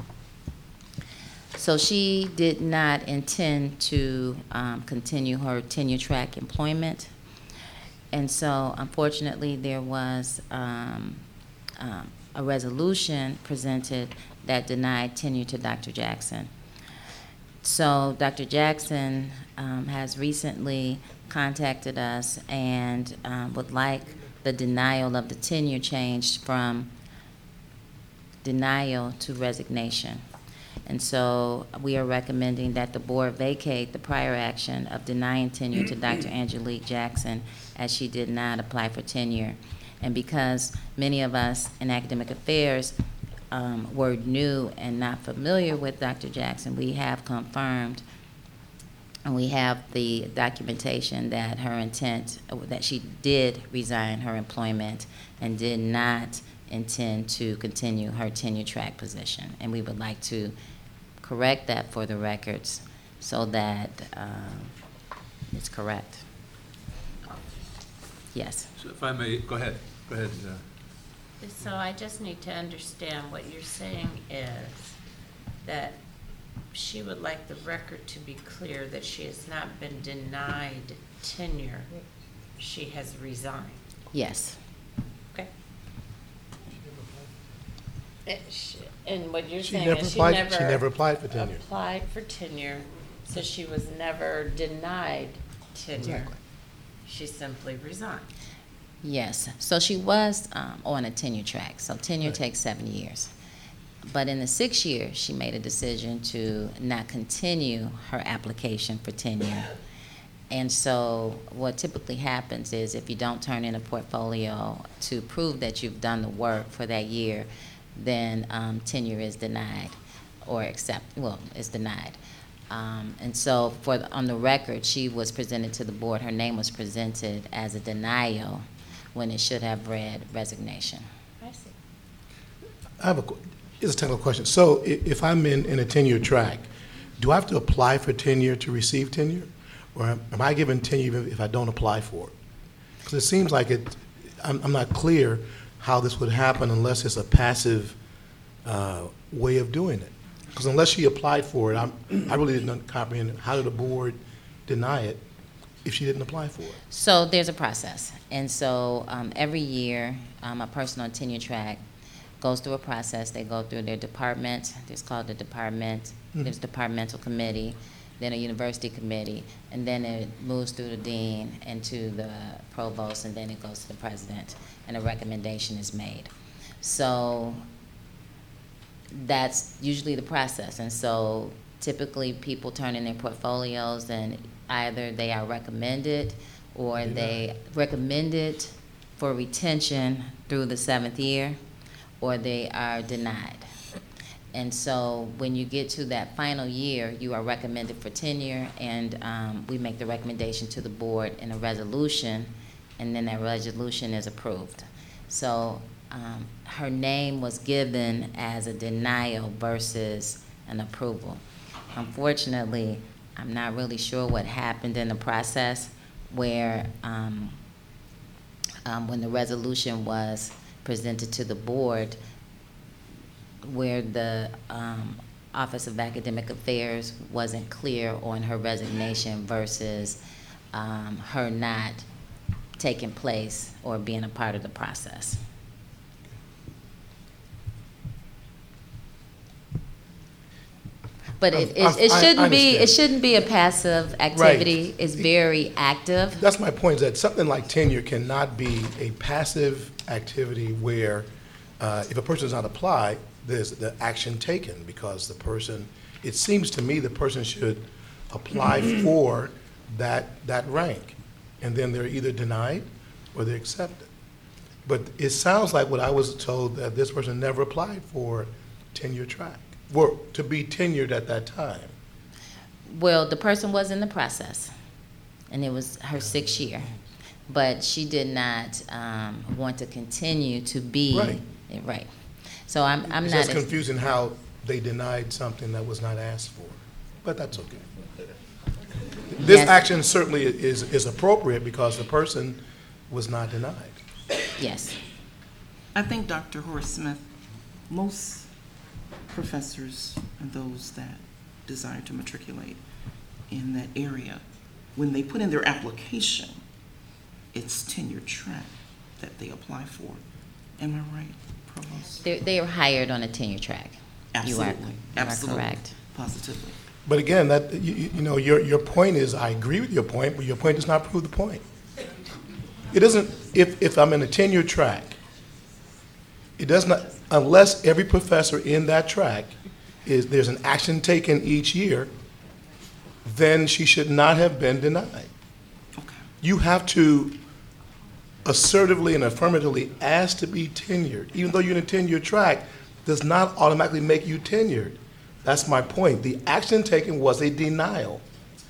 So she did not intend to um, continue her tenure-track employment. And so, unfortunately, there was um, um, a resolution presented that denied tenure to Doctor Jackson. So Doctor Jackson um, has recently contacted us and um, would like the denial of the tenure changed from denial to resignation. And so we are recommending that the board vacate the prior action of denying tenure to Doctor Angelique Jackson, as she did not apply for tenure. And because many of us in academic affairs um, were new and not familiar with Doctor Jackson, we have confirmed And we have the documentation that her intent, that she did resign her employment and did not intend to continue her tenure track position. And we would like to correct that for the records so that um, it's correct. Yes. So if I may, go ahead, go ahead. uh, So I just need to understand what you're saying is that she would like the record to be clear that she has not been denied tenure. She has resigned. Yes. Okay. And she- And what you're She saying never is she applied, never. she never applied for tenure. Applied for tenure, so she was never denied tenure. Exactly. She simply resigned. Yes. So she was um, on a tenure track. So tenure Right. takes seven years. But in the sixth year, she made a decision to not continue her application for tenure. And so what typically happens is if you don't turn in a portfolio to prove that you've done the work for that year, then um, tenure is denied or accept, well, it's denied. Um, and so for, the- on the record, she was presented to the board, her name was presented as a denial when it should have read resignation. I see. I have a, qu- it's a technical question. So i- if I'm in, in a tenure track, do I have to apply for tenure to receive tenure? Or am am I given tenure even if I don't apply for it? Because it seems like it, I'm, I'm not clear how this would happen unless it's a passive uh, way of doing it. Because unless she applied for it, I'm, I really didn't comprehend, how did the board deny it if she didn't apply for it? So there's a process. And so um, every year, um, a person on tenure track goes through a process. They go through their department. It's called the department. Mhm. There's departmental committee, then a university committee, and then it moves through the dean and to the provost, and then it goes to the president, and a recommendation is made. So that's usually the process. And so typically people turn in their portfolios and either they are recommended or they recommended for retention through the seventh year, or they are denied. And so when you get to that final year, you are recommended for tenure, and um, we make the recommendation to the board in a resolution, and then that resolution is approved. So um, her name was given as a denial versus an approval. Unfortunately, I'm not really sure what happened in the process where um, um, when the resolution was presented to the board, where the um, Office of Academic Affairs wasn't clear on her resignation versus um, her not taking place or being a part of the process. But it, I- I- it, it I shouldn't be, understand. it shouldn't be a passive activity. It's very active. That's my point, is that something like tenure cannot be a passive activity where uh, if a person does not apply, there's the action taken because the person, it seems to me the person should apply for that, that rank. And then they're either denied or they're accepted. But it sounds like what I was told, that this person never applied for tenure track, or to be tenured at that time. Well, the person was in the process, and it was her sixth year. But she did not um, want to continue to be. Right. Right. So I'm, I'm It's not. just ex- confusing how they denied something that was not asked for, but that's okay. This Yes. action certainly is, is appropriate because the person was not denied. Yes. I think, Doctor Horace Smith, most professors and those that desire to matriculate in that area, when they put in their application, it's tenure track that they apply for. Am I right, Provost? They're, they are hired on a tenure track. Absolutely. You are, you Absolutely. are correct. Positively. But again, that, you, you you know, your, your point is, I agree with your point, but your point does not prove the point. It doesn't, if, if I'm in a tenure track, it does not, unless every professor in that track is, there's an action taken each year, then she should not have been denied. Okay. You have to assertively and affirmatively ask to be tenured, even though you're in a tenure track, does not automatically make you tenured. That's my point. The action taken was a denial.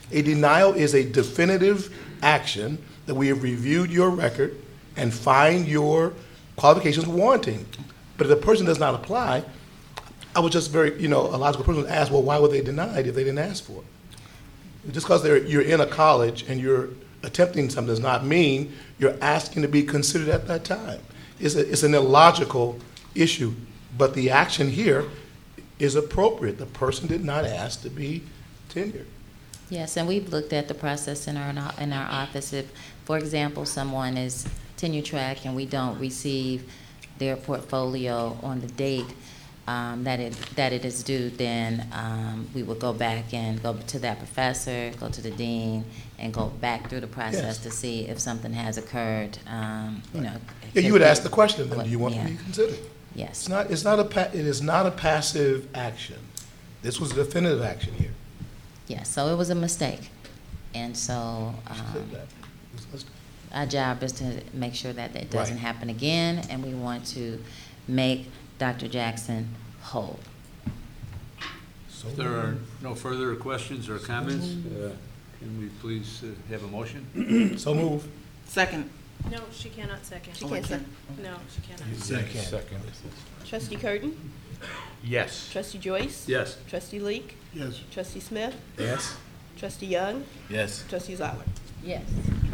A denial is a definitive action that we have reviewed your record and find your qualifications warranting. But if the person does not apply, I was just very, you know, a logical person would ask, well, why were they denied if they didn't ask for it? Just because they're, you're in a college and you're attempting something does not mean you're asking to be considered at that time. It's, a, it's an illogical issue, but the action here is appropriate. The person did not ask to be tenured. Yes, and we've looked at the process in our, in our office. If, for example, someone is tenure track and we don't receive their portfolio on the date um, that it that it is due, then um, we will go back and go to that professor, go to the dean, and go back through the process Yes. to see if something has occurred. Um, you know, Yeah, you would ask the question, then, do you want Yeah. to be considered? Yes. It's not, it's not a, pa- it is not a passive action. This was a definitive action here. Yes. So it was a mistake, and so She um, said that. Let's- our job is to make sure that it doesn't Right. happen again, and we want to make Doctor Jackson whole. So If there are no further questions or comments, uh, can we please uh, have a motion? So move. Second. No, she cannot second. She can't second. No, she cannot. Second. Second. Trustee Curtin? Yes. Trustee Joyce? Yes. Trustee Leak? Yes. Trustee Smith? Yes. Trustee Young? Yes. Trustee Zoller? Yes.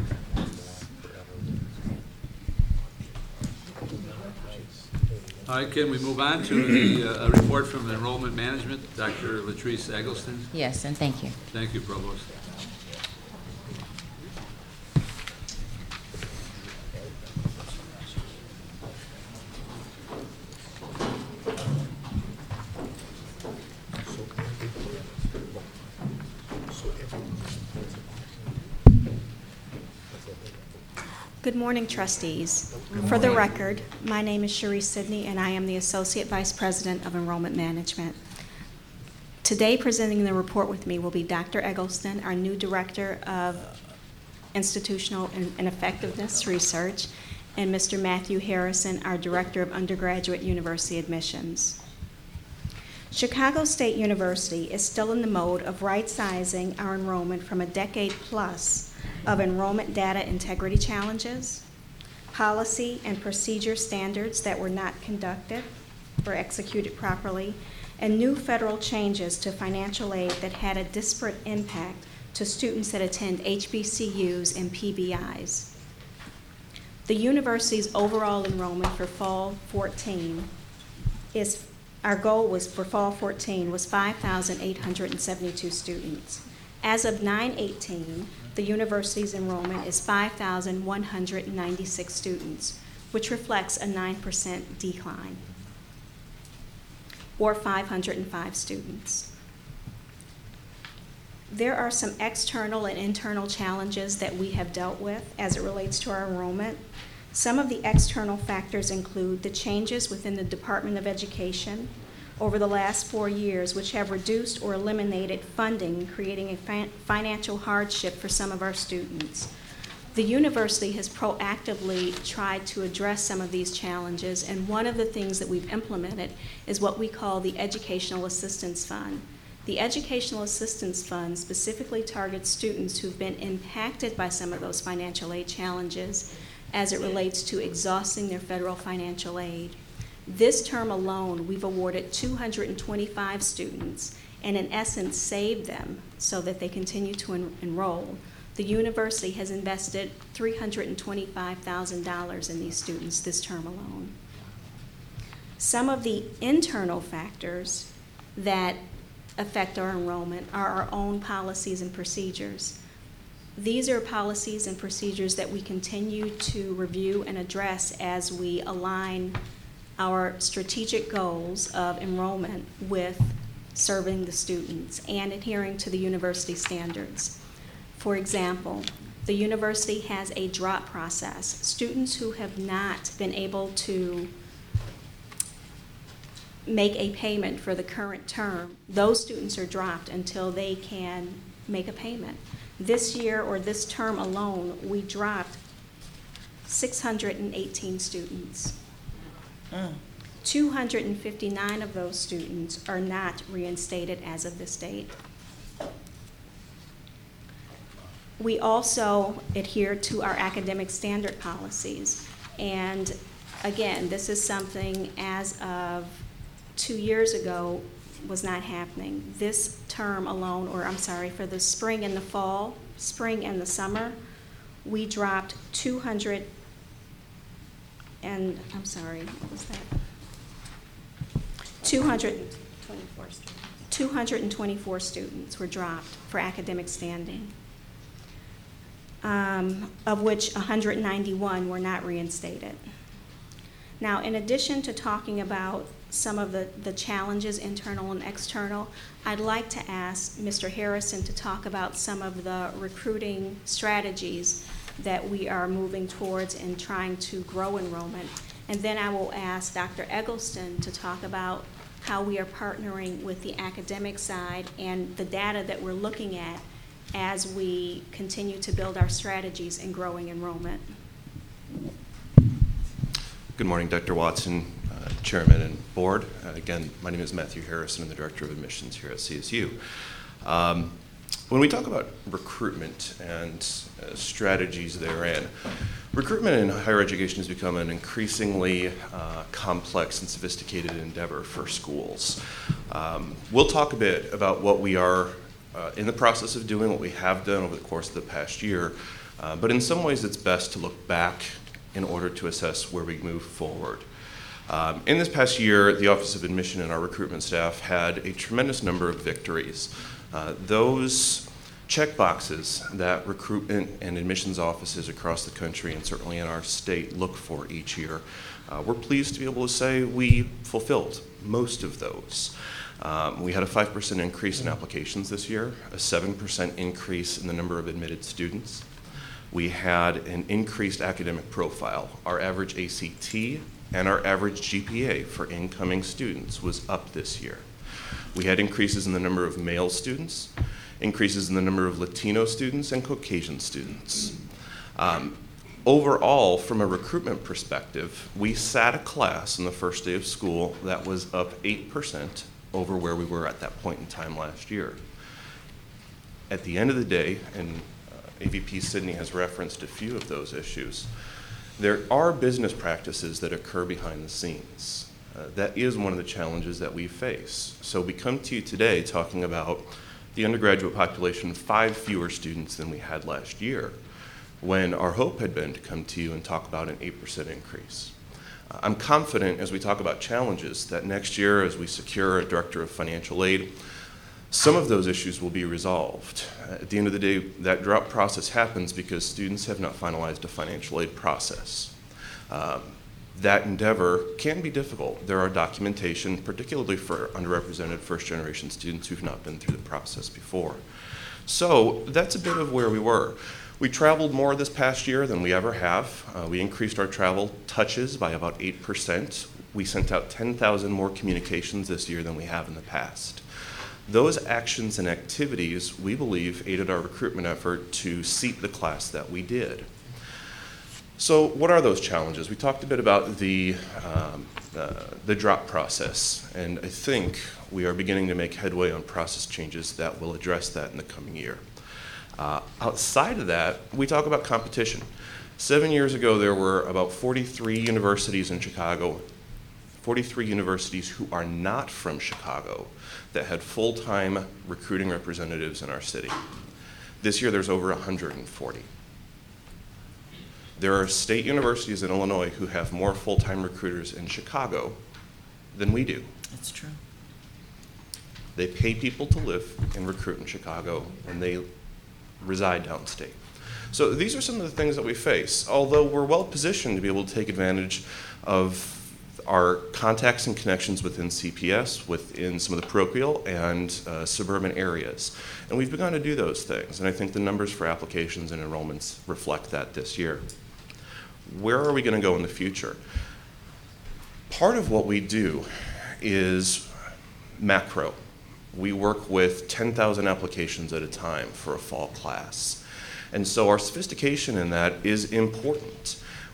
All right, can we move on to the uh, a report from Enrollment Management, Doctor Latrice Eggleston? Yes, and thank you. Thank you, Provost. Good morning, trustees. For the record, my name is Cherie Sidney, and I am the Associate Vice President of Enrollment Management. Today, presenting the report with me will be Doctor Eggleston, our new Director of Institutional and and Effectiveness Research, and Mister Matthew Harrison, our Director of Undergraduate University Admissions. Chicago State University is still in the mode of right-sizing our enrollment from a decade plus of enrollment data integrity challenges, policy and procedure standards that were not conducted or executed properly, and new federal changes to financial aid that had a disparate impact to students that attend H B C Us and P B Is. The university's overall enrollment for fall fourteen is, our goal was for fall fourteen was five thousand eight hundred seventy-two students. As of nine eighteen, the university's enrollment is five thousand one hundred ninety-six students, which reflects a nine percent decline, or five hundred five students. There are some external and internal challenges that we have dealt with as it relates to our enrollment. Some of the external factors include the changes within the Department of Education over the last four years, which have reduced or eliminated funding, creating a fi- financial hardship for some of our students. The university has proactively tried to address some of these challenges, and one of the things that we've implemented is what we call the Educational Assistance Fund. The Educational Assistance Fund specifically targets students who've been impacted by some of those financial aid challenges as it relates to exhausting their federal financial aid. This term alone, we've awarded two hundred twenty-five students and in essence saved them so that they continue to en- enroll. The university has invested three hundred twenty-five thousand dollars in these students this term alone. Some of the internal factors that affect our enrollment are our own policies and procedures. These are policies and procedures that we continue to review and address as we align our strategic goals of enrollment with serving the students and adhering to the university standards. For example, the university has a drop process. Students who have not been able to make a payment for the current term, those students are dropped until they can make a payment. This year, or this term alone, we dropped six hundred eighteen students. Mm. two hundred fifty-nine of those students are not reinstated as of this date. We also adhere to our academic standard policies. And again, this is something as of two years ago was not happening. This term alone, or I'm sorry, for the spring and the fall, spring and the summer, we dropped two hundred and, I'm sorry, what was that? two hundred twenty-four students. two hundred twenty-four students were dropped for academic standing, um, of which one hundred ninety-one were not reinstated. Now, in addition to talking about some of the, the challenges, internal and external, I'd like to ask Mister Harrison to talk about some of the recruiting strategies that we are moving towards in trying to grow enrollment. And then I will ask Doctor Eggleston to talk about how we are partnering with the academic side and the data that we're looking at as we continue to build our strategies in growing enrollment. Good morning, Doctor Watson, uh, Chairman and Board. Uh, again, my name is Matthew Harrison. I'm the Director of Admissions here at C S U. Um, when we talk about recruitment and uh, strategies therein, recruitment in higher education has become an increasingly uh, complex and sophisticated endeavor for schools. Um, we'll talk a bit about what we are uh, in the process of doing, what we have done over the course of the past year, uh, but in some ways it's best to look back in order to assess where we move forward. Um, in this past year, the Office of Admission and our recruitment staff had a tremendous number of victories. Uh, those check boxes that recruitment and admissions offices across the country and certainly in our state look for each year, uh, we're pleased to be able to say we fulfilled most of those. Um, we had a five percent increase in applications this year, a seven percent increase in the number of admitted students. We had an increased academic profile. Our average A C T and our average G P A for incoming students was up this year. We had increases in the number of male students, increases in the number of Latino students and Caucasian students. Um, overall, from a recruitment perspective, we sat a class on the first day of school that was up eight percent over where we were at that point in time last year. At the end of the day, and A V P Sidney has referenced a few of those issues, there are business practices that occur behind the scenes. Uh, that is one of the challenges that we face. So we come to you today talking about the undergraduate population, five fewer students than we had last year, when our hope had been to come to you and talk about an eight percent increase. Uh, I'm confident as we talk about challenges that next year as we secure a director of financial aid, some of those issues will be resolved. At the end of the day, that drop process happens because students have not finalized a financial aid process. Um, that endeavor can be difficult. There are documentation, particularly for underrepresented first-generation students who've not been through the process before. So that's a bit of where we were. We traveled more this past year than we ever have. Uh, we increased our travel touches by about eight percent. We sent out ten thousand more communications this year than we have in the past. Those actions and activities, we believe, aided our recruitment effort to seat the class that we did. So what are those challenges? We talked a bit about the, um, uh, the drop process, and I think we are beginning to make headway on process changes that will address that in the coming year. Uh, outside of that, we talk about competition. Seven years ago, there were about forty-three universities in Chicago, forty-three universities who are not from Chicago, that had full-time recruiting representatives in our city. This year, there's over one hundred forty. There are state universities in Illinois who have more full-time recruiters in Chicago than we do. That's true. They pay people to live and recruit in Chicago, and they reside downstate. So these are some of the things that we face. Although we're well positioned to be able to take advantage of our contacts and connections within C P S, within some of the parochial and uh, suburban areas. And we've begun to do those things, and I think the numbers for applications and enrollments reflect that this year. Where are we going to go in the future? Part of what we do is macro. We work with ten thousand applications at a time for a fall class. And so our sophistication in that is important.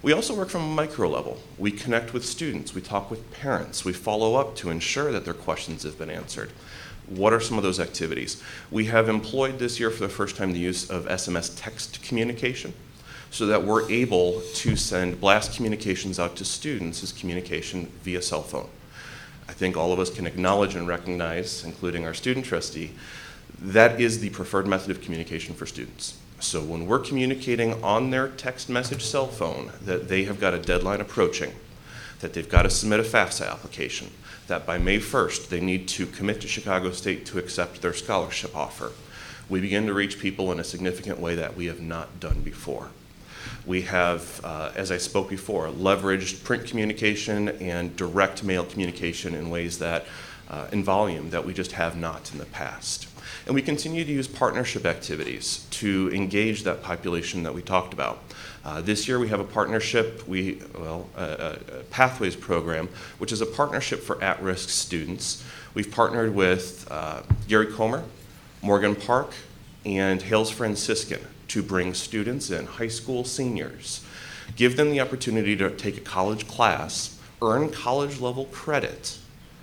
We also work from a micro level. We connect with students, we talk with parents, we follow up to ensure that their questions have been answered. What are some of those activities? We have employed this year for the first time the use of S M S text communication so that we're able to send blast communications out to students as communication via cell phone. I think all of us can acknowledge and recognize, including our student trustee, that is the preferred method of communication for students. So when we're communicating on their text message cell phone that they have got a deadline approaching, that they've got to submit a FAFSA application, that by May first they need to commit to Chicago State to accept their scholarship offer, we begin to reach people in a significant way that we have not done before. We have, uh, as I spoke before, leveraged print communication and direct mail communication in ways that, uh, in volume, that we just have not in the past. And we continue to use partnership activities to engage that population that we talked about. Uh, this year we have a partnership, we, well, a, a Pathways program, which is a partnership for at-risk students. We've partnered with uh, Gary Comer, Morgan Park, and Hales Franciscan to bring students in, high school seniors, give them the opportunity to take a college class, earn college level credit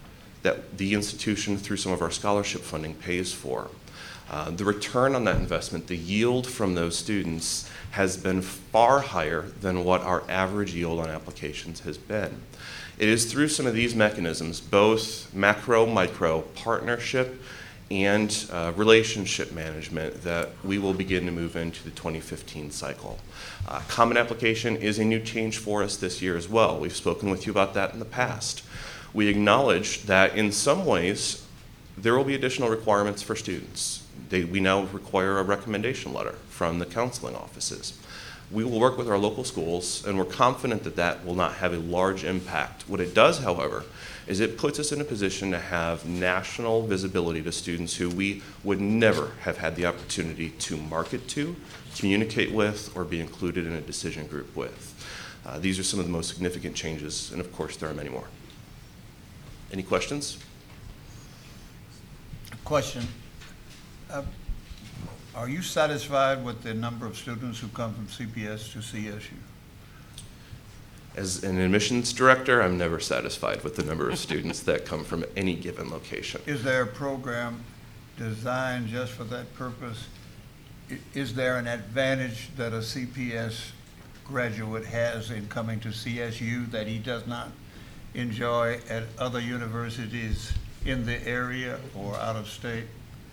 that the institution, through some of our scholarship funding, pays for. Uh, the return on that investment, the yield from those students, has been far higher than what our average yield on applications has been. It is through some of these mechanisms, both macro, micro, partnership, and uh, relationship management, that we will begin to move into the twenty fifteen cycle. Uh, Common Application is a new change for us this year as well. We've spoken with you about that in the past. We acknowledge that in some ways there will be additional requirements for students. They, we now require a recommendation letter from the counseling offices. We will work with our local schools, and we're confident that that will not have a large impact. What it does, however, is it puts us in a position to have national visibility to students who we would never have had the opportunity to market to, communicate with, or be included in a decision group with. Uh, these are some of the most significant changes, and of course there are many more. Any questions? Question. Uh, Are you satisfied with the number of students who come from C P S to C S U? As an admissions director, I'm never satisfied with the number of students that come from any given location. Is there a program designed just for that purpose? I- Is there an advantage that a C P S graduate has in coming to C S U that he does not enjoy at other universities in the area or out of state?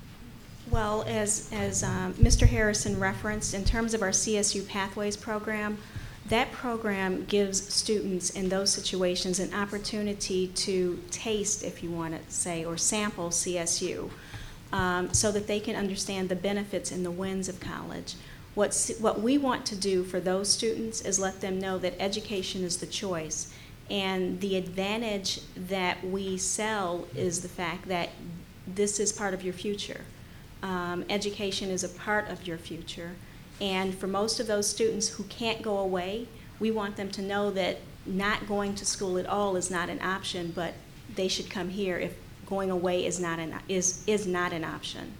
Well, as, as um, Mister Harrison referenced, in terms of our C S U Pathways program, that program gives students in those situations an opportunity to taste, if you want to say, or sample C S U, um, so that they can understand the benefits and the wins of college. What's, what we want to do for those students is let them know that education is the choice, and the advantage that we sell is the fact that this is part of your future. Um, education is a part of your future. And for most of those students who can't go away, we want them to know that not going to school at all is not an option, but they should come here if going away is not an, is, is not an option.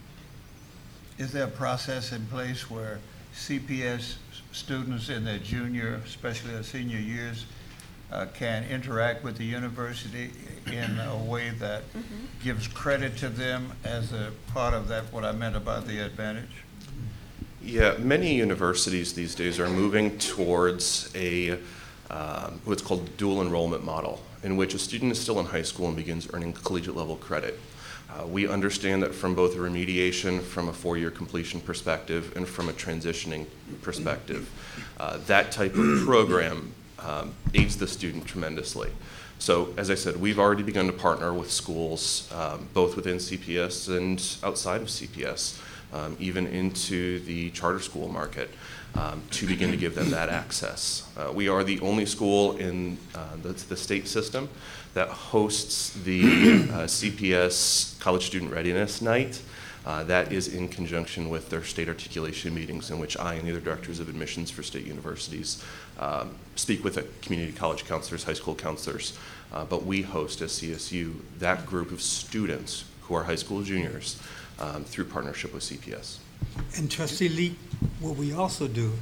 Is there a process in place where C P S students in their junior, especially their senior years, uh, can interact with the university in a way that mm-hmm. gives credit to them as a part of that, what I meant about the advantage? Yeah, many universities these days are moving towards a um, what's called a dual enrollment model, in which a student is still in high school and begins earning collegiate level credit. Uh, we understand that from both a remediation, from a four-year completion perspective, and from a transitioning perspective, uh, that type of program um, aids the student tremendously. So, as I said, we've already begun to partner with schools, um, both within C P S and outside of C P S, um, even into the charter school market, um, to begin to give them that access. Uh, we are the only school in uh, the, the state system that hosts the uh, C P S College Student Readiness Night. Uh, that is in conjunction with their state articulation meetings, in which I and the other directors of admissions for state universities um, speak with the community college counselors, high school counselors, uh, but we host as C S U that group of students who are high school juniors um, through partnership with C P S. And Trustee Lee, what we also do, and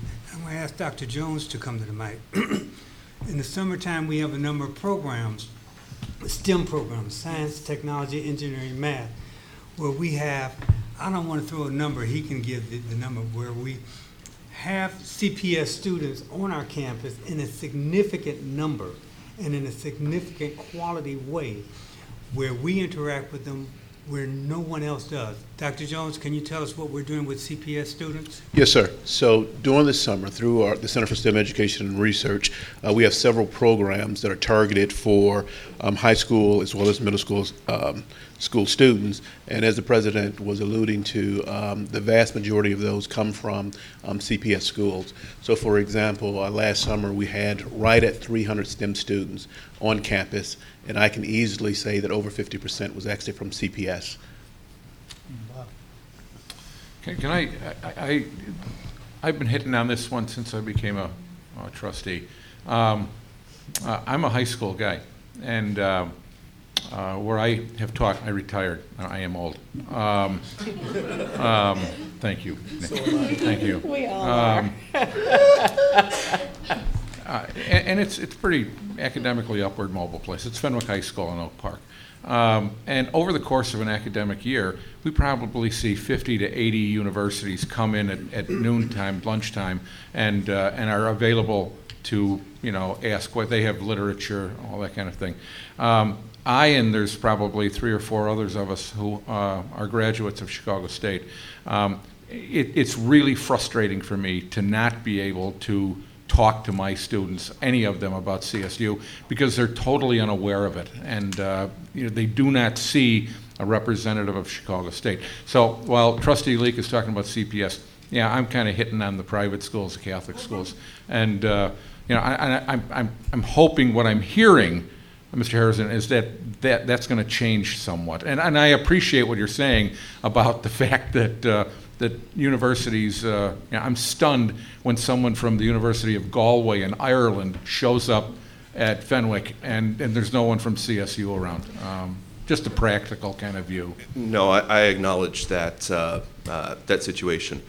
going to ask Doctor Jones to come to the mic. In the summertime, we have a number of programs, STEM programs, science, technology, engineering, math, where we have, I don't want to throw a number, he can give the, the number, where we have C P S students on our campus in a significant number and in a significant quality way, where we interact with them where no one else does. Doctor Jones, can you tell us what we're doing with C P S students? Yes, sir. So during the summer, through our, the Center for STEM Education and Research, uh, we have several programs that are targeted for um, high school as well as middle school um, school students. And as the president was alluding to, um, the vast majority of those come from um, C P S schools. So for example, uh, last summer we had right at three hundred STEM students on campus, and I can easily say that over fifty percent was actually from C P S. Can, can I, I, I, I've been hitting on this one since I became a, a trustee. Um, uh, I'm a high school guy, and uh, uh, where I have taught, I retired. I am old. Um, um, thank you. Thank you. We all um, are. Uh, and, and it's it's pretty academically upward mobile place. It's Fenwick High School in Oak Park. Um, and over the course of an academic year, we probably see fifty to eighty universities come in at, at noontime, lunchtime, and uh, and are available to, you know, ask what they have, literature, all that kind of thing. Um, I and there's probably three or four others of us who uh, are graduates of Chicago State. Um, it, it's really frustrating for me to not be able to talk to my students, any of them, about C S U, because they're totally unaware of it, and uh, you know, they do not see a representative of Chicago State. So while Trustee Leak is talking about C P S, yeah, I'm kind of hitting on the private schools, the Catholic schools, and uh, you know, I, I, I'm, I'm, I'm hoping what I'm hearing, Mister Harrison, is that, that that's going to change somewhat, and, and I appreciate what you're saying about the fact that uh, that universities, uh, you know, I'm stunned when someone from the University of Galway in Ireland shows up at Fenwick and, and there's no one from C S U around. Um, just a practical kind of view. No, I, I acknowledge that, uh, uh, that situation.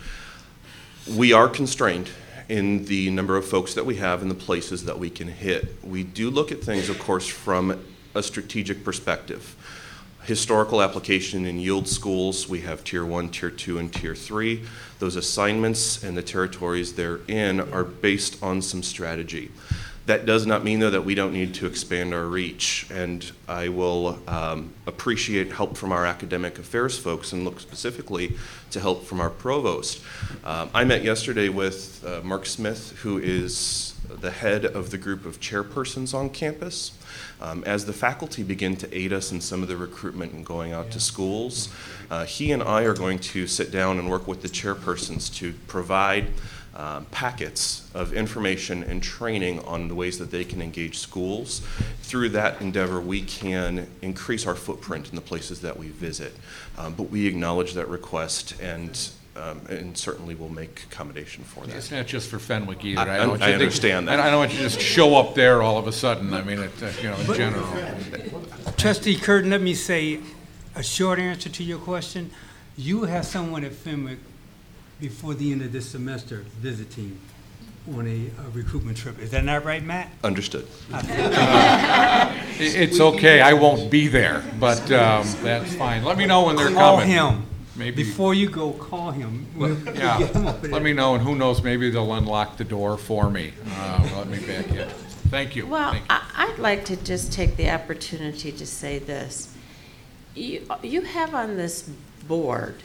We are constrained in the number of folks that we have and the places that we can hit. We do look at things, of course, from a strategic perspective. Historical application in yield schools, we have tier one, tier two, and tier three. Those assignments and the territories they're in are based on some strategy. That does not mean, though, that we don't need to expand our reach, and I will um, appreciate help from our academic affairs folks and look specifically to help from our provost. Um, I met yesterday with uh, Mark Smith, who is the head of the group of chairpersons on campus. Um, as the faculty begin to aid us in some of the recruitment and going out yeah. to schools, uh, he and I are going to sit down and work with the chairpersons to provide um, packets of information and training on the ways that they can engage schools. Through that endeavor, we can increase our footprint in the places that we visit. Um, but we acknowledge that request, and Um, and certainly will make accommodation for that. It's not just for Fenwick either. I, I, don't I, I understand think, that. I don't want you to just show up there all of a sudden. I mean, it, uh, you know, in general. Trustee Curtin, let me say a short answer to your question. You have someone at Fenwick before the end of this semester visiting on a, a recruitment trip. Is that not right, Matt? Understood. Uh, it's okay. I won't be there, but um, that's fine. Let me know when they're Call coming. him. Maybe. Before you go, call him. Yeah, let me know, and who knows, maybe they'll unlock the door for me. Uh, let me back in. Thank you. Well, Thank you. I- I'd like to just take the opportunity to say this. You, you have on this board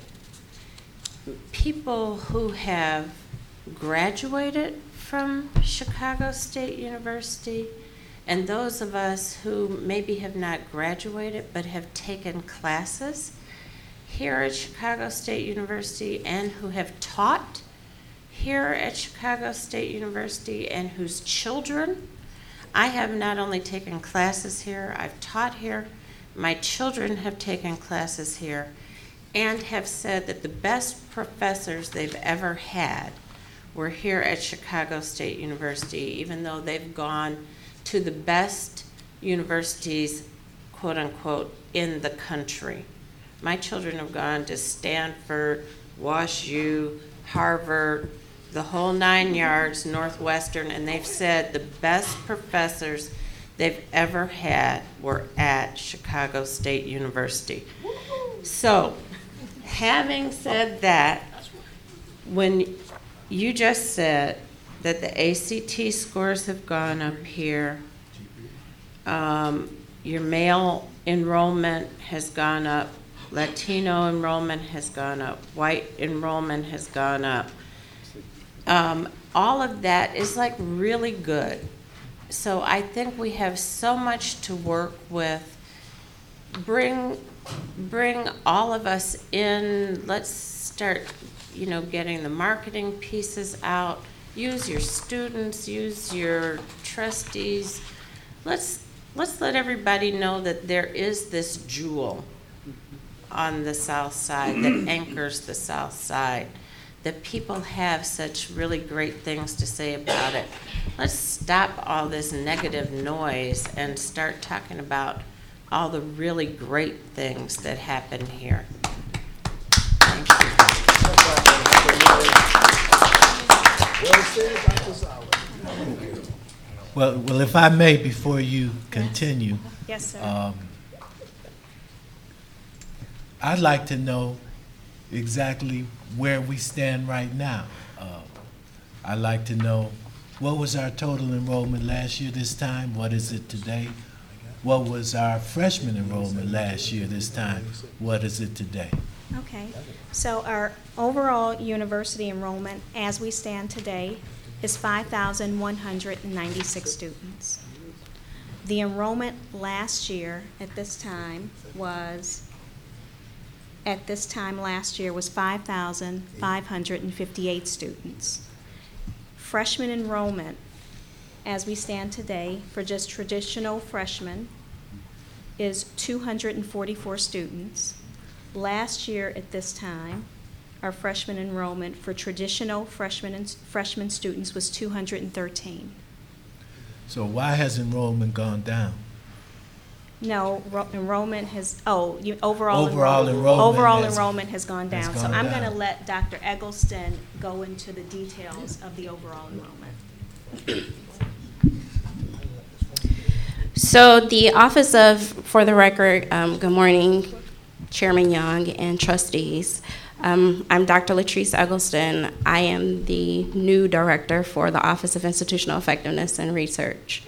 people who have graduated from Chicago State University, and those of us who maybe have not graduated but have taken classes here at Chicago State University, and who have taught here at Chicago State University, and whose children, I have not only taken classes here, I've taught here, my children have taken classes here, and have said that the best professors they've ever had were here at Chicago State University, even though they've gone to the best universities, quote unquote, in the country. My children have gone to Stanford, WashU, Harvard, the whole nine yards, Northwestern, and they've said the best professors they've ever had were at Chicago State University. So, having said that, when you just said that the A C T scores have gone up here, um, your male enrollment has gone up, Latino enrollment has gone up, white enrollment has gone up. Um, all of that is like really good. So I think we have so much to work with. Bring, bring all of us in. Let's start, you know, getting the marketing pieces out. Use your students, use your trustees. Let's, let's let everybody know that there is this jewel on the South Side that anchors the South Side, that people have such really great things to say about it. Let's stop all this negative noise and start talking about all the really great things that happen here. Thank you. Well, well, if I may, before you continue. Yes, sir. Um, I'd like to know exactly where we stand right now. Uh, I'd like to know what was our total enrollment last year this time? What is it today? What was our freshman enrollment last year this time? What is it today? Okay. So our overall university enrollment as we stand today is five thousand one hundred ninety-six students. The enrollment last year at this time was at this time last year was five thousand five hundred fifty-eight students. Freshman enrollment, as we stand today, for just traditional freshmen, is two hundred forty-four students. Last year at this time, our freshman enrollment for traditional freshmen and freshman students was two hundred thirteen. So why has enrollment gone down? No, ro- enrollment has, oh, you, overall, Overall enrollment, enrollment overall has- enrollment has gone has down. So gone I'm down. going to let Doctor Eggleston go into the details of the overall enrollment. So the Office of, for the record, um, good morning, Chairman Young and trustees. Um, I'm Doctor Latrice Eggleston. I am the new director for the Office of Institutional Effectiveness and Research.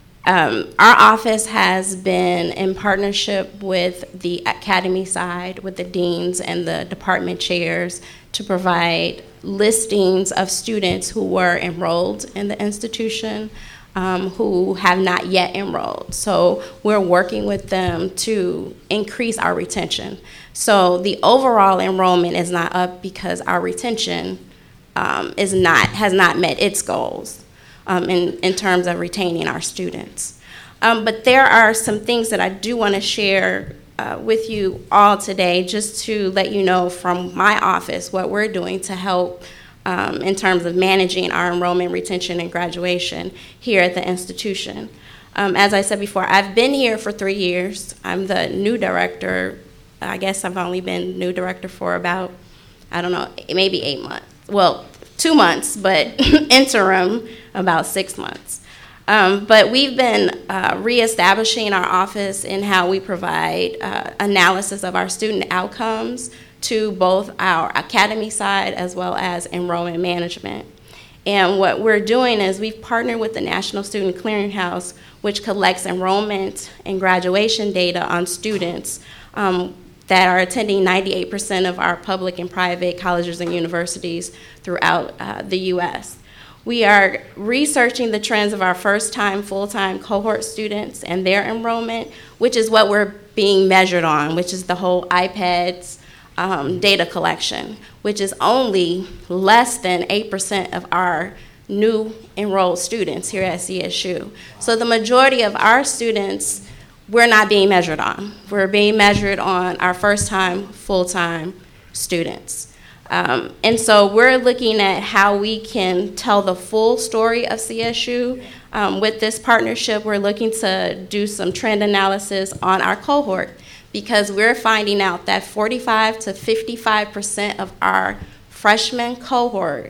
Um, our office has been in partnership with the academy side, with the deans and the department chairs, to provide listings of students who were enrolled in the institution, um, who have not yet enrolled. So we're working with them to increase our retention. So the overall enrollment is not up because our retention um, is not has not met its goals. Um, in, in terms of retaining our students. Um, but there are some things that I do want to share uh, with you all today, just to let you know from my office what we're doing to help um, in terms of managing our enrollment, retention, and graduation here at the institution. Um, as I said before, I've been here for three years. I'm the new director. I guess I've only been new director for about, I don't know, maybe eight months. Well, two months, but interim about six months. Um, but we've been uh, reestablishing our office in how we provide uh, analysis of our student outcomes to both our academy side as well as enrollment management. And what we're doing is we've partnered with the National Student Clearinghouse, which collects enrollment and graduation data on students um, that are attending ninety-eight percent of our public and private colleges and universities throughout uh, the U S. We are researching the trends of our first-time, full-time cohort students and their enrollment, which is what we're being measured on, which is the whole iPads um, data collection, which is only less than eight percent of our new enrolled students here at C S U. So the majority of our students we're not being measured on. We're being measured on our first-time, full-time students. Um, and so we're looking at how we can tell the full story of C S U. Um, with this partnership, we're looking to do some trend analysis on our cohort, because we're finding out that forty-five to fifty-five percent of our freshman cohort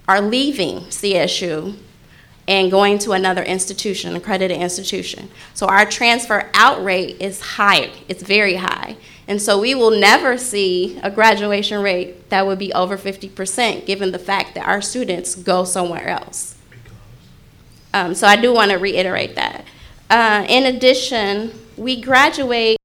are leaving C S U and going to another institution, accredited institution. So our transfer out rate is high, it's very high. And so we will never see a graduation rate that would be over fifty percent given the fact that our students go somewhere else. Um, so I do want to reiterate that. Uh, in addition, we graduate